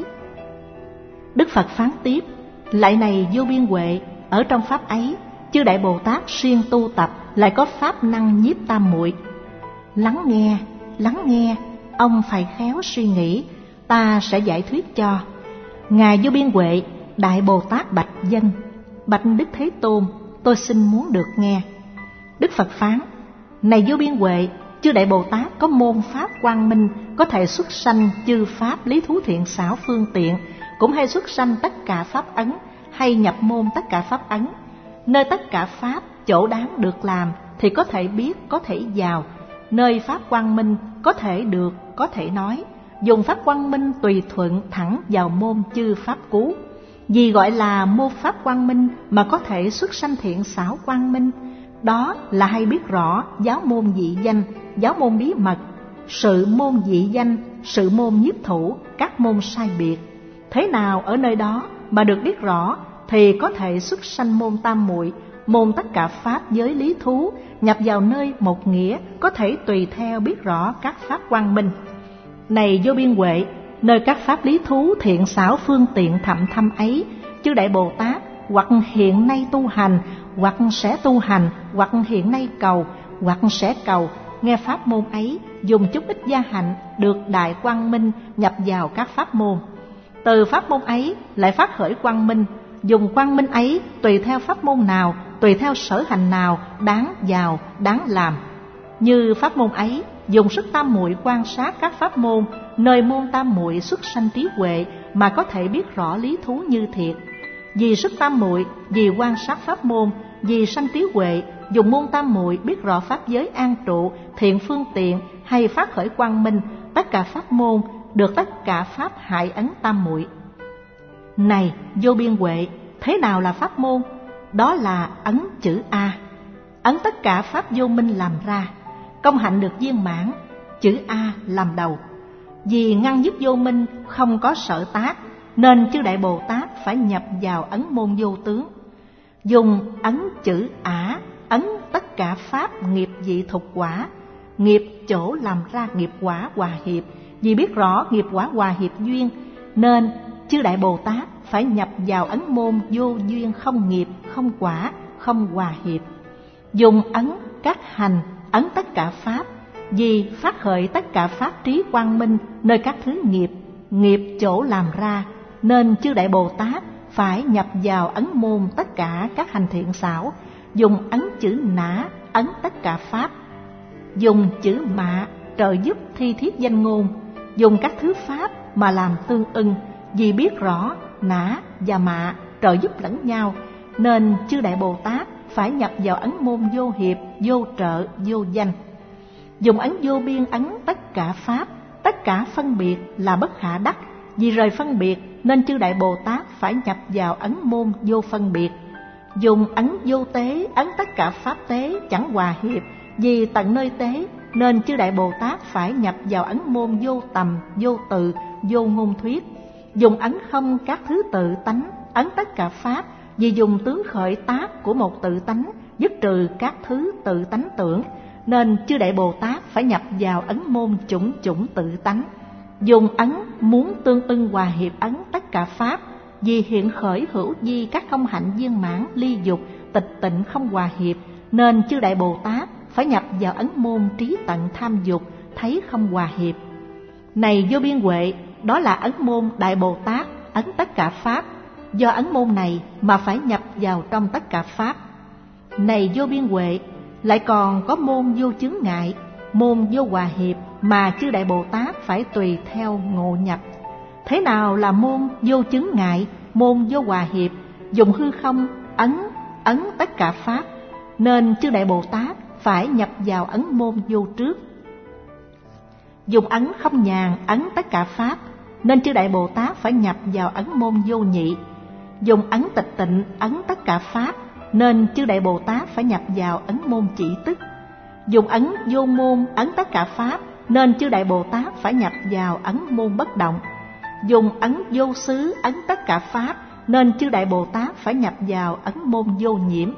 Đức Phật phán tiếp: lại này vô biên huệ, ở trong pháp ấy, chư Đại Bồ Tát xuyên tu tập, lại có pháp năng nhiếp tam muội. Lắng nghe, ông phải khéo suy nghĩ, ta sẽ giải thuyết cho. Ngài vô biên huệ, Đại Bồ Tát bạch dân: bạch Đức Thế Tôn, tôi xin muốn được nghe. Đức Phật phán: này vô biên huệ, chư Đại Bồ Tát có môn pháp quang minh, có thể xuất sanh chư pháp lý thú thiện xảo phương tiện, cũng hay xuất sanh tất cả pháp ấn, hay nhập môn tất cả pháp ấn. Nơi tất cả pháp chỗ đáng được làm thì có thể biết, có thể vào. Nơi pháp quang minh có thể được, có thể nói. Dùng pháp quang minh tùy thuận thẳng vào môn chư pháp cú. Vì gọi là môn pháp quang minh mà có thể xuất sanh thiện xảo quang minh, đó là hay biết rõ giáo môn dị danh, giáo môn bí mật, sự môn dị danh, sự môn nhiếp thủ, các môn sai biệt. Thế nào ở nơi đó mà được biết rõ thì có thể xuất sanh môn tam muội, môn tất cả pháp giới lý thú, nhập vào nơi một nghĩa, có thể tùy theo biết rõ các pháp quang minh. Này vô biên huệ, nơi các pháp lý thú thiện xảo phương tiện thậm thâm ấy, chư Đại Bồ Tát hoặc hiện nay tu hành, hoặc sẽ tu hành, hoặc hiện nay cầu, hoặc sẽ cầu, nghe pháp môn ấy, dùng chút ít gia hạnh, được đại quang minh, nhập vào các pháp môn. Từ pháp môn ấy lại phát khởi quang minh, dùng quang minh ấy tùy theo pháp môn nào, tùy theo sở hành nào đáng vào, đáng làm. Như pháp môn ấy, dùng sức tam muội quan sát các pháp môn, nơi môn tam muội xuất sanh trí huệ mà có thể biết rõ lý thú như thiệt. Vì sức tam muội, vì quan sát pháp môn, vì sanh trí huệ, dùng môn tam muội biết rõ pháp giới an trụ, thiện phương tiện, hay phát khởi quang minh, tất cả pháp môn, được tất cả pháp hại ấn tam muội. Này vô biên huệ, thế nào là pháp môn? Đó là ấn chữ A. ấn tất cả pháp vô minh làm ra. Công hạnh được viên mãn, chữ A làm đầu. Vì ngăn dứt vô minh không có sở tác, nên chư Đại Bồ Tát phải nhập vào ấn môn vô tướng. Dùng ấn chữ Ả ấn tất cả pháp nghiệp dị thục quả, nghiệp chỗ làm ra nghiệp quả hòa hiệp. Vì biết rõ nghiệp quả hòa hiệp duyên, nên chư Đại Bồ Tát phải nhập vào ấn môn vô duyên không nghiệp, không quả, không hòa hiệp. Dùng ấn các hành ấn tất cả pháp, vì phát khởi tất cả pháp trí quang minh nơi các thứ nghiệp, nghiệp chỗ làm ra, nên chư Đại Bồ Tát phải nhập vào ấn môn tất cả các hành thiện xảo. Dùng ấn chữ Nã ấn tất cả pháp. Dùng chữ Mạ trợ giúp thi thiết danh ngôn. Dùng các thứ pháp mà làm tương ưng, vì biết rõ Nã và Mạ trợ giúp lẫn nhau, nên chư Đại Bồ Tát phải nhập vào ấn môn vô hiệp, vô trợ, vô danh. Dùng ấn vô biên ấn tất cả pháp, tất cả phân biệt là bất khả đắc. Vì rời phân biệt, nên chư Đại Bồ Tát phải nhập vào ấn môn vô phân biệt. Dùng ấn vô tế ấn tất cả pháp tế chẳng hòa hiệp. Vì tận nơi tế, nên chư Đại Bồ Tát phải nhập vào ấn môn vô tầm, vô tự, vô ngôn thuyết. Dùng ấn không các thứ tự tánh ấn tất cả pháp. Vì dùng tướng khởi tác của một tự tánh, dứt trừ các thứ tự tánh tưởng, nên chư Đại Bồ Tát phải nhập vào ấn môn chủng chủng tự tánh. Dùng ấn muốn tương ưng hòa hiệp ấn tất cả pháp. Vì hiện khởi hữu vi các công hạnh viên mãn, ly dục, tịch tịnh không hòa hiệp, nên chư Đại Bồ Tát phải nhập vào ấn môn trí tận tham dục, thấy không hòa hiệp. Này vô biên huệ, đó là ấn môn Đại Bồ Tát ấn tất cả pháp. Do ấn môn này mà phải nhập vào trong tất cả pháp. Này vô biên huệ, lại còn có môn vô chướng ngại, môn vô hòa hiệp mà chư Đại Bồ Tát phải tùy theo ngộ nhập. Thế nào là môn vô chướng ngại, môn vô hòa hiệp? Dùng hư không ấn tất cả pháp, nên chư Đại Bồ Tát phải nhập vào ấn môn vô trước. Dùng ấn không nhàn ấn tất cả pháp, nên chư Đại Bồ Tát phải nhập vào ấn môn vô nhị. Dùng ấn tịch tịnh ấn tất cả pháp, nên chư Đại Bồ Tát phải nhập vào ấn môn chỉ tức. Dùng ấn vô môn ấn tất cả pháp, nên chư Đại Bồ Tát phải nhập vào ấn môn bất động. Dùng ấn vô xứ ấn tất cả pháp, nên chư Đại Bồ Tát phải nhập vào ấn môn vô nhiễm.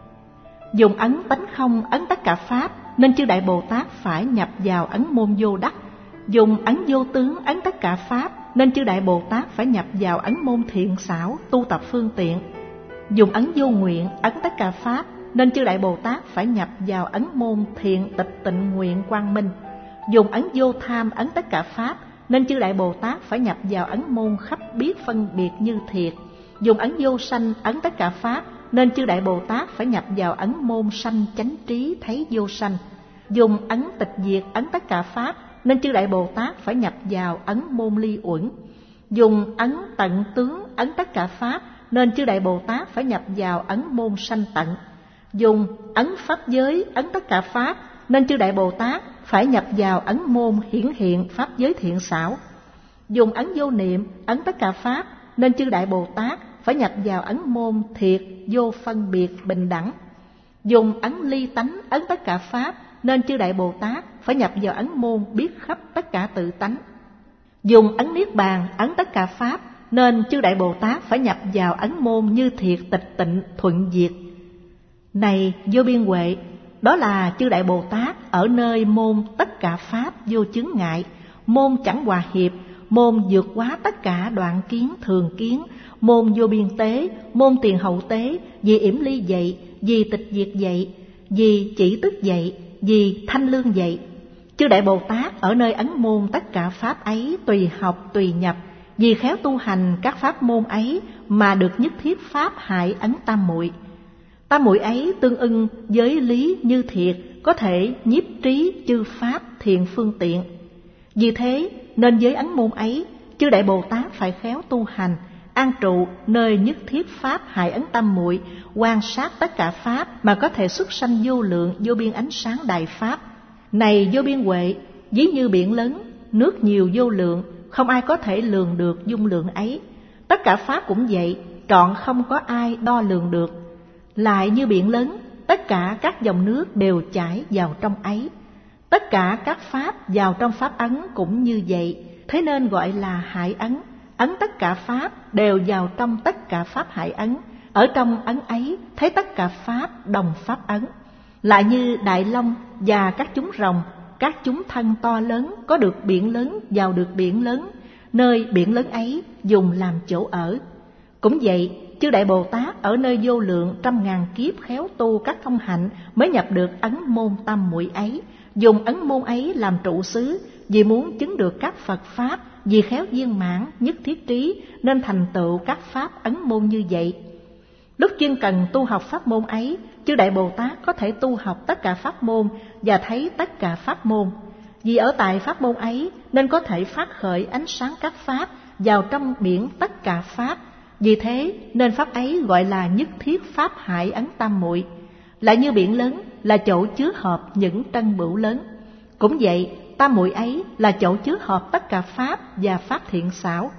Dùng ấn tánh không ấn tất cả pháp, nên chư Đại Bồ Tát phải nhập vào ấn môn vô đắc. Dùng ấn vô tướng ấn tất cả pháp, nên chư Đại Bồ Tát phải nhập vào ấn môn thiện xảo, tu tập phương tiện. Dùng ấn vô nguyện ấn tất cả pháp, nên chư Đại Bồ Tát phải nhập vào ấn môn thiện tịch tịnh nguyện quang minh. Dùng ấn vô tham ấn tất cả pháp, nên chư Đại Bồ Tát phải nhập vào ấn môn khắp biết phân biệt như thiệt. Dùng ấn vô sanh ấn tất cả pháp, nên chư Đại Bồ Tát phải nhập vào ấn môn sanh chánh trí thấy vô sanh. Dùng ấn tịch diệt ấn tất cả pháp, nên chư Đại Bồ Tát phải nhập vào ấn môn ly uẩn. Dùng ấn tận tướng ấn tất cả pháp, nên chư Đại Bồ Tát phải nhập vào ấn môn sanh tận. Dùng ấn pháp giới ấn tất cả pháp, nên chư Đại Bồ Tát phải nhập vào ấn môn hiển hiện pháp giới thiện xảo. Dùng ấn vô niệm ấn tất cả pháp, nên chư Đại Bồ Tát phải nhập vào ấn môn thiệt vô phân biệt bình đẳng. Dùng ấn ly tánh ấn tất cả pháp, nên chư Đại Bồ Tát phải nhập vào ấn môn biết khắp tất cả tự tánh. Dùng ấn niết bàn ấn tất cả pháp, nên chư Đại Bồ Tát phải nhập vào ấn môn như thiệt tịch tịnh thuận diệt. Này vô biên huệ, đó là chư Đại Bồ Tát ở nơi môn tất cả pháp vô chướng ngại, môn chẳng hòa hiệp, môn vượt quá tất cả đoạn kiến thường kiến, môn vô biên tế, môn tiền hậu tế, vì yểm ly dạy, vì tịch diệt dạy, vì chỉ tức dạy, vì thanh lương dạy. Chư Đại Bồ Tát ở nơi ấn môn tất cả pháp ấy tùy học tùy nhập, vì khéo tu hành các pháp môn ấy mà được nhất thiết pháp hại ấn tam muội. Tam muội ấy tương ưng với lý như thiệt, có thể nhiếp trí chư pháp thiện phương tiện. Vì thế nên với ấn môn ấy, chư Đại Bồ Tát phải khéo tu hành, an trụ nơi nhất thiết pháp hại ấn tam muội, quan sát tất cả pháp mà có thể xuất sanh vô lượng vô biên ánh sáng đại pháp. Này vô biên huệ, ví như biển lớn, nước nhiều vô lượng, không ai có thể lường được dung lượng ấy. Tất cả pháp cũng vậy, trọn không có ai đo lường được. Lại như biển lớn, tất cả các dòng nước đều chảy vào trong ấy. Tất cả các pháp vào trong pháp ấn cũng như vậy, thế nên gọi là hải ấn. Ấn tất cả pháp đều vào trong tất cả pháp hải ấn. Ở trong ấn ấy thấy tất cả pháp đồng pháp ấn. Lại như Đại Long và các chúng rồng, các chúng thân to lớn có được biển lớn vào được biển lớn, nơi biển lớn ấy dùng làm chỗ ở. Cũng vậy, chư Đại Bồ Tát ở nơi vô lượng trăm ngàn kiếp khéo tu các thông hạnh mới nhập được ấn môn tam muội ấy, dùng ấn môn ấy làm trụ xứ, vì muốn chứng được các Phật Pháp, vì khéo viên mãn, nhất thiết trí, nên thành tựu các Pháp ấn môn như vậy. Lúc chuyên cần tu học pháp môn ấy, chư Đại Bồ Tát có thể tu học tất cả pháp môn và thấy tất cả pháp môn. Vì ở tại pháp môn ấy nên có thể phát khởi ánh sáng các pháp vào trong biển tất cả pháp. Vì thế nên pháp ấy gọi là nhất thiết pháp hải ấn tam muội. Lại như biển lớn là chỗ chứa hợp những trân bửu lớn, cũng vậy tam muội ấy là chỗ chứa hợp tất cả pháp và pháp thiện xảo.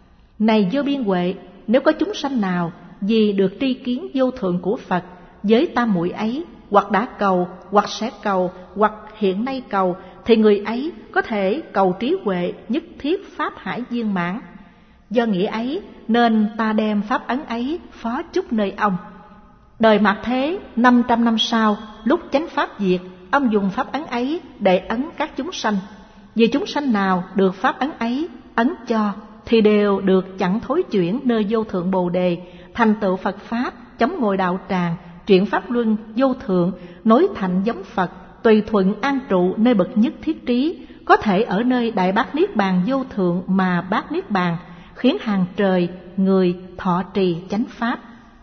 Này vô biên huệ, nếu có chúng sanh nào vì được tri kiến vô thượng của Phật với tam muội ấy, hoặc đã cầu, hoặc sẽ cầu, hoặc hiện nay cầu, thì người ấy có thể cầu trí huệ nhất thiết pháp hải viên mãn. Do nghĩa ấy nên ta đem pháp ấn ấy phó chúc nơi ông. Đời Mạt Thế 500 năm sau, lúc chánh pháp diệt, ông dùng pháp ấn ấy để ấn các chúng sanh. Vì chúng sanh nào được pháp ấn ấy ấn cho thì đều được chẳng thối chuyển nơi vô thượng Bồ Đề, thành tựu Phật Pháp, chống ngồi đạo tràng, chuyển pháp luân vô thượng, nối thành giống Phật, tùy thuận an trụ nơi bậc nhất thiết trí, có thể ở nơi Đại Bát Niết Bàn vô thượng mà bát Niết Bàn, khiến hàng trời người thọ trì chánh pháp.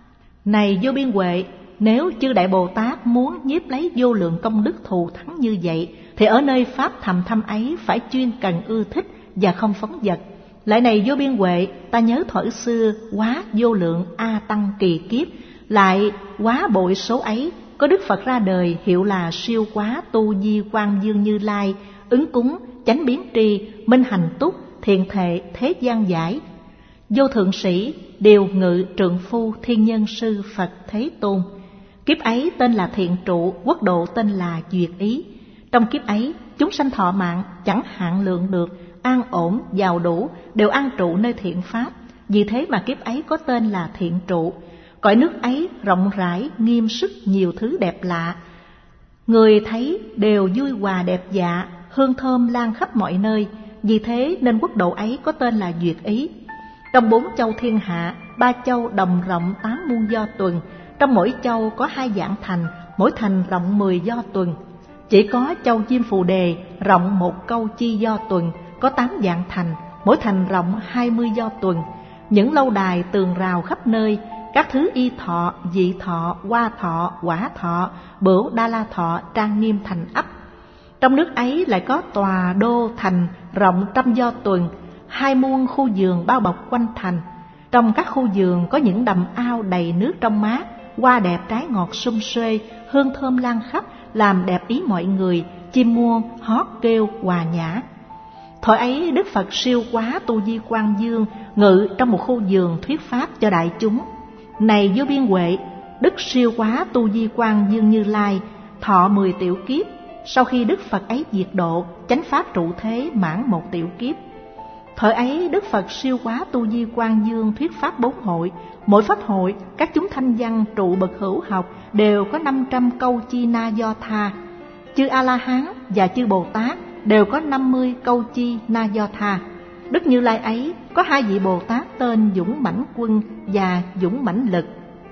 Này vô biên huệ, nếu chư Đại Bồ Tát muốn nhiếp lấy vô lượng công đức thù thắng như vậy, thì ở nơi pháp thầm thâm ấy phải chuyên cần ưa thích và không phóng dật. Lại này vô biên huệ, ta nhớ thuở xưa quá vô lượng A Tăng kỳ kiếp, lại quá bội số ấy, có Đức Phật ra đời hiệu là siêu quá tu di Quang Dương Như Lai, ứng cúng, chánh biến tri, minh hành túc, thiện thệ, thế gian giải. Vô thượng sĩ, điều ngự trượng phu, thiên nhân sư Phật Thế Tôn. Kiếp ấy tên là thiện trụ, quốc độ tên là duyệt ý. Trong kiếp ấy, chúng sanh thọ mạng chẳng hạn lượng được, an ổn, giàu đủ, đều an trụ nơi thiện pháp. Vì thế mà kiếp ấy có tên là thiện trụ. Cõi nước ấy rộng rãi, nghiêm sức, nhiều thứ đẹp lạ. Người thấy đều vui hòa đẹp dạ, hương thơm lan khắp mọi nơi. Vì thế nên quốc độ ấy có tên là duyệt ý. Trong 4 châu thiên hạ, 3 châu đồng rộng 8 muôn do tuần. Trong mỗi châu có 2 vạn thành, mỗi thành rộng 10 do tuần. Chỉ có châu Diêm Phù Đề rộng 1 câu chi do tuần, có 8 vạn thành, mỗi thành rộng 20 do tuần. Những lâu đài tường rào khắp nơi, các thứ y thọ, dị thọ, hoa thọ, quả thọ, bửu đa la thọ trang nghiêm thành ấp. Trong nước ấy lại có tòa đô thành rộng 100 do tuần, 2 muôn khu vườn bao bọc quanh thành. Trong các khu vườn có những đầm ao đầy nước trong mát, hoa đẹp trái ngọt sum xuê, hương thơm lan khắp, làm đẹp ý mọi người, chim muôn hót kêu hòa nhã. Thời ấy Đức Phật siêu quá tu di Quang Dương ngự trong một khu vườn thuyết pháp cho đại chúng. Này vô biên huệ, Đức siêu quá tu di Quang Dương Như Lai thọ 10 tiểu kiếp. Sau khi Đức Phật ấy diệt độ, chánh pháp trụ thế mãn 1 tiểu kiếp. Thời ấy Đức Phật siêu quá tu di Quang Dương thuyết pháp 4 hội. Mỗi pháp hội các chúng thanh văn trụ bậc hữu học đều có 500 câu chi na do tha. Chư A-la-hán và chư Bồ Tát đều có 50 câu chi na do tha. Đức Như Lai ấy có 2 vị Bồ Tát tên Dũng Mãnh Quân và Dũng Mãnh Lực.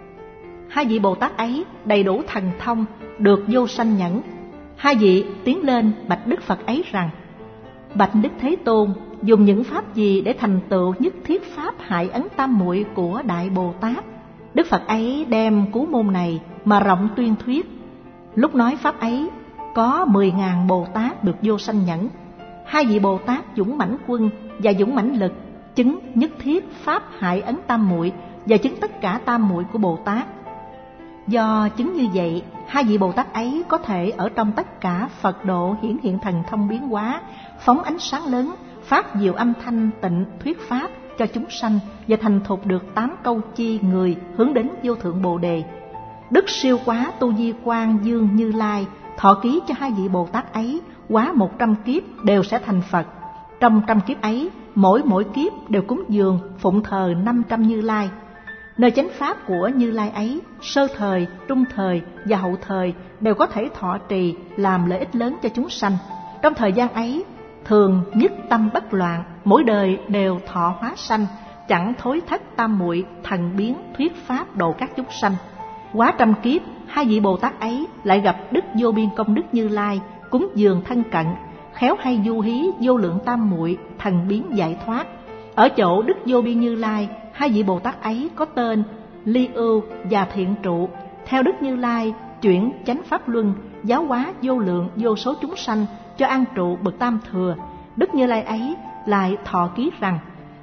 2 vị Bồ Tát ấy đầy đủ thần thông, được vô sanh nhẫn. 2 vị tiến lên bạch Đức Phật ấy rằng: Bạch Đức Thế Tôn, dùng những pháp gì để thành tựu nhất thiết pháp hải ấn tam muội của Đại Bồ Tát? Đức Phật ấy đem cú môn này mà rộng tuyên thuyết. Lúc nói pháp ấy, có 10.000 Bồ Tát được vô sanh nhẫn. 2 vị Bồ Tát Dũng Mãnh Quân và Dũng Mãnh Lực chứng nhất thiết pháp hải ấn tam muội và chứng tất cả tam muội của Bồ Tát. Do chứng như vậy, 2 vị Bồ Tát ấy có thể ở trong tất cả Phật độ hiển hiện thần thông biến hóa, phóng ánh sáng lớn, phát diệu âm thanh tịnh thuyết pháp cho chúng sanh và thành thục được 8 câu chi người hướng đến vô thượng Bồ Đề. Đức Siêu Quá Tu Di Quang Dương Như Lai thọ ký cho hai vị Bồ Tát ấy quá 100 kiếp đều sẽ thành Phật. Trong 100 kiếp ấy, mỗi kiếp đều cúng dường phụng thờ 500 Như Lai. Nơi chánh pháp của Như Lai ấy, sơ thời, trung thời và hậu thời đều có thể thọ trì làm lợi ích lớn cho chúng sanh. Trong thời gian ấy, thường nhất tâm bất loạn, mỗi đời đều thọ hóa sanh, chẳng thối thất tam muội thần biến thuyết pháp độ các chúng sanh. Quá 100 kiếp, hai vị Bồ Tát ấy lại gặp Đức Vô Biên Công Đức Như Lai, cúng dường thân cận, khéo hay du hí vô lượng tam muội thần biến giải thoát. Ở chỗ Đức Vô Biên Như Lai, hai vị Bồ Tát ấy có tên Ly Ưu và Thiện Trụ. Theo Đức Như Lai chuyển chánh pháp luân, giáo hóa vô lượng vô số chúng sanh cho an trụ bậc tam thừa. Đức Như Lai ấy lại thọ ký rằng: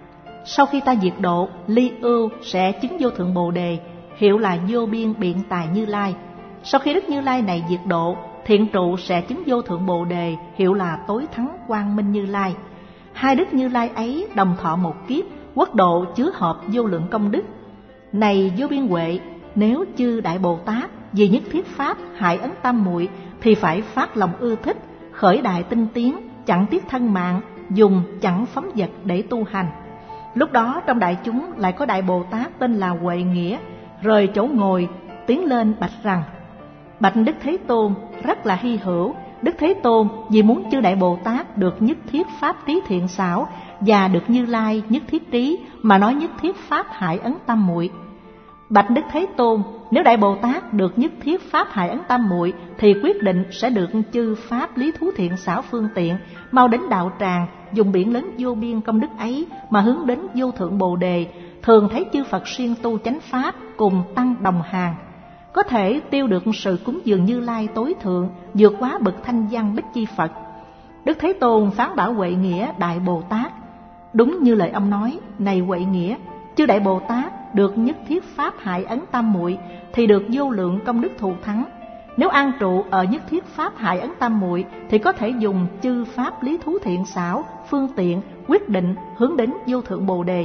sau khi ta diệt độ, Ly Ưu sẽ chứng vô thượng Bồ Đề, hiệu là Vô Biên Biện Tài Như Lai. Sau khi Đức Như Lai này diệt độ, Thiện Trụ sẽ chứng vô thượng Bồ Đề, hiệu là Tối Thắng Quang Minh Như Lai. Hai Đức Như Lai ấy đồng thọ một kiếp, quốc độ chứa hợp vô lượng công đức. Này Vô Biên Huệ, nếu chư Đại Bồ Tát vì nhất thiết pháp hại ấn tam muội thì phải phát lòng ưa thích, khởi đại tinh tiến, chẳng tiếc thân mạng, dùng chẳng phóng vật để tu hành. Lúc đó trong đại chúng lại có Đại Bồ Tát tên là Huệ Nghĩa, rời chỗ ngồi tiến lên bạch rằng: bạch Đức Thế Tôn, rất là hy hữu. Đức Thế Tôn vì muốn chư Đại Bồ Tát được nhất thiết pháp trí thiện xảo và được Như Lai nhất thiết trí mà nói nhất thiết pháp hại ấn tam muội. Bạch Đức Thế Tôn, nếu Đại Bồ Tát được nhất thiết pháp hại ấn tam muội thì quyết định sẽ được chư pháp lý thú thiện xảo phương tiện, mau đến đạo tràng, dùng biển lớn vô biên công đức ấy mà hướng đến vô thượng Bồ Đề. Thường thấy chư Phật siêng tu chánh pháp cùng tăng đồng hàng, có thể tiêu được sự cúng dường Như Lai tối thượng, vượt quá bậc thanh văn Bích Chi Phật. Đức Thế Tôn phán bảo Huệ Nghĩa Đại Bồ Tát: đúng như lời ông nói, này Huệ Nghĩa, chư Đại Bồ Tát được nhất thiết pháp hại ấn tam muội thì được vô lượng công đức thù thắng. Nếu an trụ ở nhất thiết pháp hại ấn tam muội thì có thể dùng chư pháp lý thú thiện xảo phương tiện, quyết định hướng đến vô thượng Bồ Đề.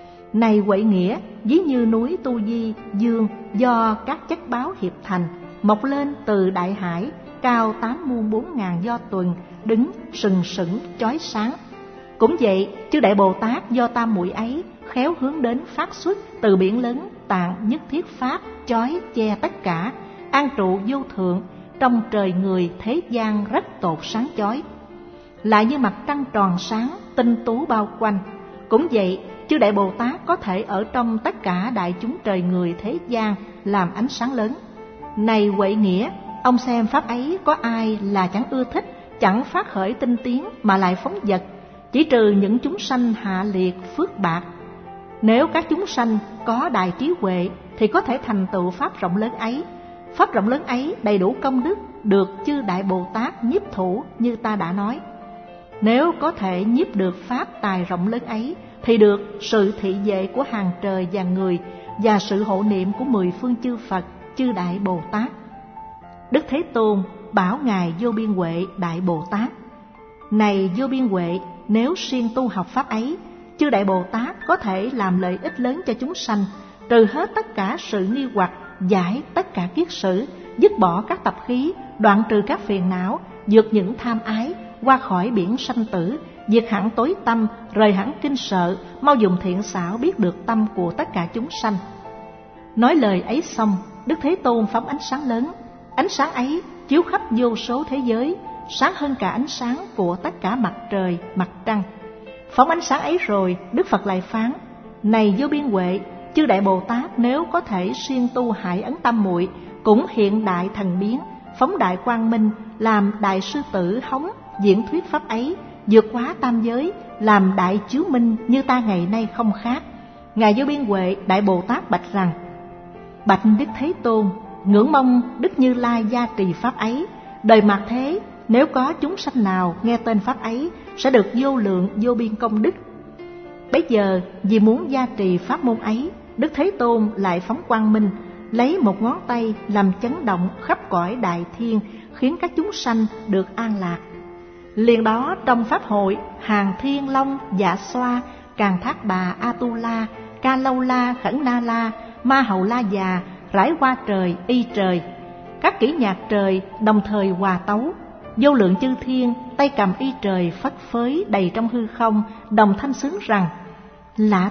Này Huệ Nghĩa, ví như núi Tu Di Dương do các chất báo hiệp thành, mọc lên từ đại hải, cao 8 muôn 4 ngàn do tuần, đứng sừng sững chói sáng. Cũng vậy, chư Đại Bồ Tát do tam muội ấy khéo hướng đến phát xuất từ biển lớn tạng nhất thiết pháp chói che tất cả, an trụ vô thượng, trong trời người thế gian rất tột sáng chói, lại như mặt trăng tròn sáng tinh tú bao quanh. Cũng vậy, chư Đại Bồ Tát có thể ở trong tất cả đại chúng trời người thế gian làm ánh sáng lớn. Này Huệ Nghĩa, ông xem pháp ấy có ai là chẳng ưa thích, chẳng phát khởi tinh tiến mà lại phóng dật, chỉ trừ những chúng sanh hạ liệt phước bạc. Nếu các chúng sanh có đại trí huệ thì có thể thành tựu pháp rộng lớn ấy. Pháp rộng lớn ấy đầy đủ công đức, được chư Đại Bồ Tát nhiếp thủ như ta đã nói. Nếu có thể nhiếp được pháp tài rộng lớn ấy thì được sự thị vệ của hàng trời và người, và sự hộ niệm của 10 phương chư Phật, chư Đại Bồ Tát. Đức Thế Tôn bảo Ngài Vô Biên Huệ Đại Bồ Tát: này Vô Biên Huệ, nếu siêng tu học pháp ấy, chư Đại Bồ Tát có thể làm lợi ích lớn cho chúng sanh, trừ hết tất cả sự nghi hoặc, giải tất cả kiết sử, dứt bỏ các tập khí, đoạn trừ các phiền não, vượt những tham ái, qua khỏi biển sanh tử, diệt hẳn tối tâm, rời hẳn kinh sợ, mau dùng thiện xảo biết được tâm của tất cả chúng sanh. Nói lời ấy xong, Đức Thế Tôn phóng ánh sáng lớn. Ánh sáng ấy chiếu khắp vô số thế giới, sáng hơn cả ánh sáng của tất cả mặt trời, mặt trăng. Phóng ánh sáng ấy rồi, Đức Phật lại phán: này Vô Biên Huệ, chư Đại Bồ Tát nếu có thể siêng tu hại ấn tam muội, cũng hiện đại thần biến, phóng đại quang minh, làm đại sư tử hóng diễn thuyết pháp ấy, vượt quá tam giới, làm đại chiếu minh như ta ngày nay không khác. Ngài Vô Biên Huệ Đại Bồ Tát bạch rằng: bạch Đức Thế Tôn, ngưỡng mong Đức Như Lai gia trì pháp ấy. Đời mạt thế, nếu có chúng sanh nào nghe tên pháp ấy, sẽ được vô lượng vô biên công đức. Bấy giờ vì muốn gia trì pháp môn ấy, Đức Thế Tôn lại phóng quang minh, lấy một ngón tay làm chấn động khắp cõi đại thiên, khiến các chúng sanh được an lạc. Liền đó trong pháp hội, hàng thiên long, dạ xoa, càn thác bà, Atula, Ca Lâu La, Khẩn Na La, Ma Hầu La Già, rải qua trời y trời. Các kỹ nhạc trời đồng thời hòa tấu, vô lượng chư thiên tay cầm y trời phất phới đầy trong hư không, đồng thanh sướng rằng: lạ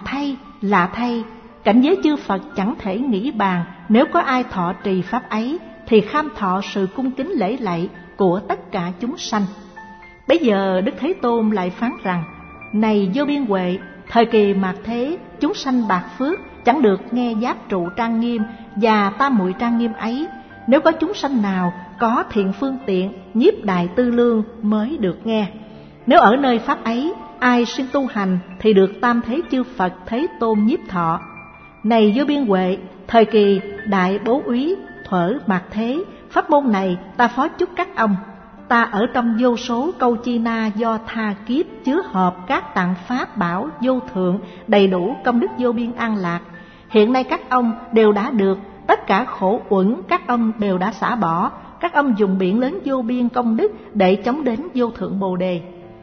thay, cảnh giới chư Phật chẳng thể nghĩ bàn. Nếu có ai thọ trì pháp ấy thì kham thọ sự cung kính lễ lạy của tất cả chúng sanh. Bấy giờ Đức Thế Tôn lại phán rằng: này vô biên huệ, thời kỳ mạt thế, chúng sanh bạc phước chẳng được nghe giáp trụ trang nghiêm và tam muội trang nghiêm ấy. Nếu có chúng sanh nào có thiện phương tiện, nhiếp đại tư lương mới được nghe. Nếu ở nơi pháp ấy ai siêng tu hành thì được tam thế chư Phật Thế Tôn nhiếp thọ. Này vô biên huệ, thời kỳ đại bố úy thuở mạt thế, pháp môn này ta phó chúc các ông. Ta ở trong vô số câu chi na do tha kiếp chứa hợp các tạng pháp bảo vô thượng, đầy đủ công đức vô biên an lạc. Hiện nay các ông đều đã được, tất cả khổ uẩn các ông đều đã xả bỏ. Các ông dùng biển lớn vô biên công đức để chống đến vô thượng Bồ Đề.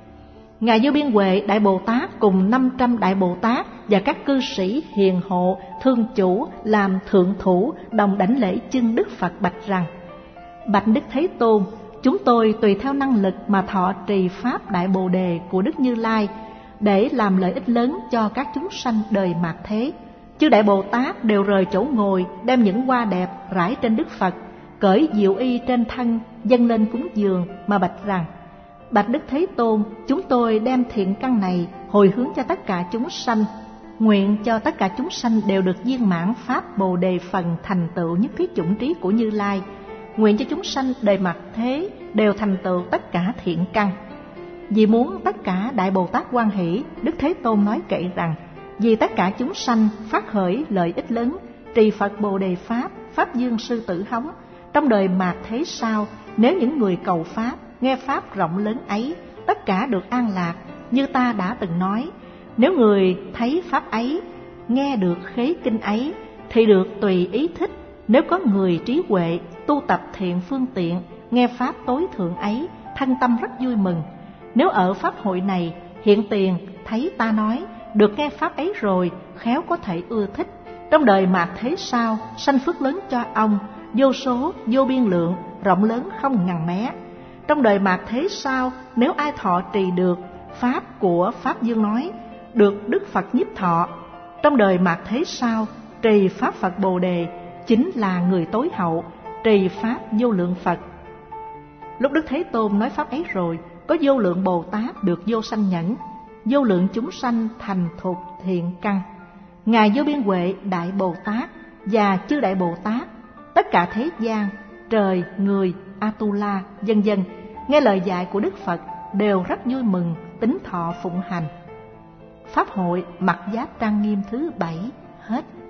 Ngài Vô Biên Huệ Đại Bồ Tát cùng 500 Đại Bồ Tát và các cư sĩ hiền hộ, thương chủ làm thượng thủ đồng đảnh lễ chưng Đức Phật bạch rằng: bạch Đức Thế Tôn, chúng tôi tùy theo năng lực mà thọ trì pháp Đại Bồ Đề của Đức Như Lai để làm lợi ích lớn cho các chúng sanh đời mạt thế. Chư Đại Bồ Tát đều rời chỗ ngồi, đem những hoa đẹp rải trên Đức Phật, cởi diệu y trên thân dâng lên cúng dường mà bạch rằng: bạch Đức Thế Tôn, chúng tôi đem thiện căn này hồi hướng cho tất cả chúng sanh, nguyện cho tất cả chúng sanh đều được viên mãn pháp Bồ Đề phần thành tựu nhất thiết chủng trí của Như Lai. Nguyện cho chúng sanh đời mạt thế đều thành tựu tất cả thiện căn. Vì muốn tất cả Đại Bồ Tát hoan hỷ, Đức Thế Tôn nói kệ rằng: vì tất cả chúng sanh phát khởi lợi ích lớn, trì Phật Bồ Đề Pháp, Pháp Dương Sư Tử Hống, trong đời mạt thế sau, nếu những người cầu Pháp, nghe Pháp rộng lớn ấy, tất cả được an lạc. Như ta đã từng nói, nếu người thấy Pháp ấy, nghe được khế kinh ấy, thì được tùy ý thích. Nếu có người trí huệ, tu tập thiện phương tiện, nghe Pháp tối thượng ấy, thân tâm rất vui mừng. Nếu ở Pháp hội này, hiện tiền thấy ta nói, được nghe Pháp ấy rồi, khéo có thể ưa thích. Trong đời mạt thế sau, sanh phước lớn cho ông, vô số, vô biên lượng, rộng lớn không ngần mé. Trong đời mạt thế sau, nếu ai thọ trì được Pháp của Pháp Dương nói, được Đức Phật nhiếp thọ. Trong đời mạt thế sau, trì Pháp Phật Bồ Đề chính là người tối hậu, trì Pháp vô lượng Phật. Lúc Đức Thế Tôn nói Pháp ấy rồi, có vô lượng Bồ Tát được vô sanh nhẫn, vô lượng chúng sanh thành thục thiện căn. Ngài Vô Biên Huệ Đại Bồ Tát và chư Đại Bồ Tát, tất cả thế gian, trời, người, Atula, vân vân, nghe lời dạy của Đức Phật đều rất vui mừng, tín thọ phụng hành. Pháp hội mặc giáp trang nghiêm thứ 7 hết.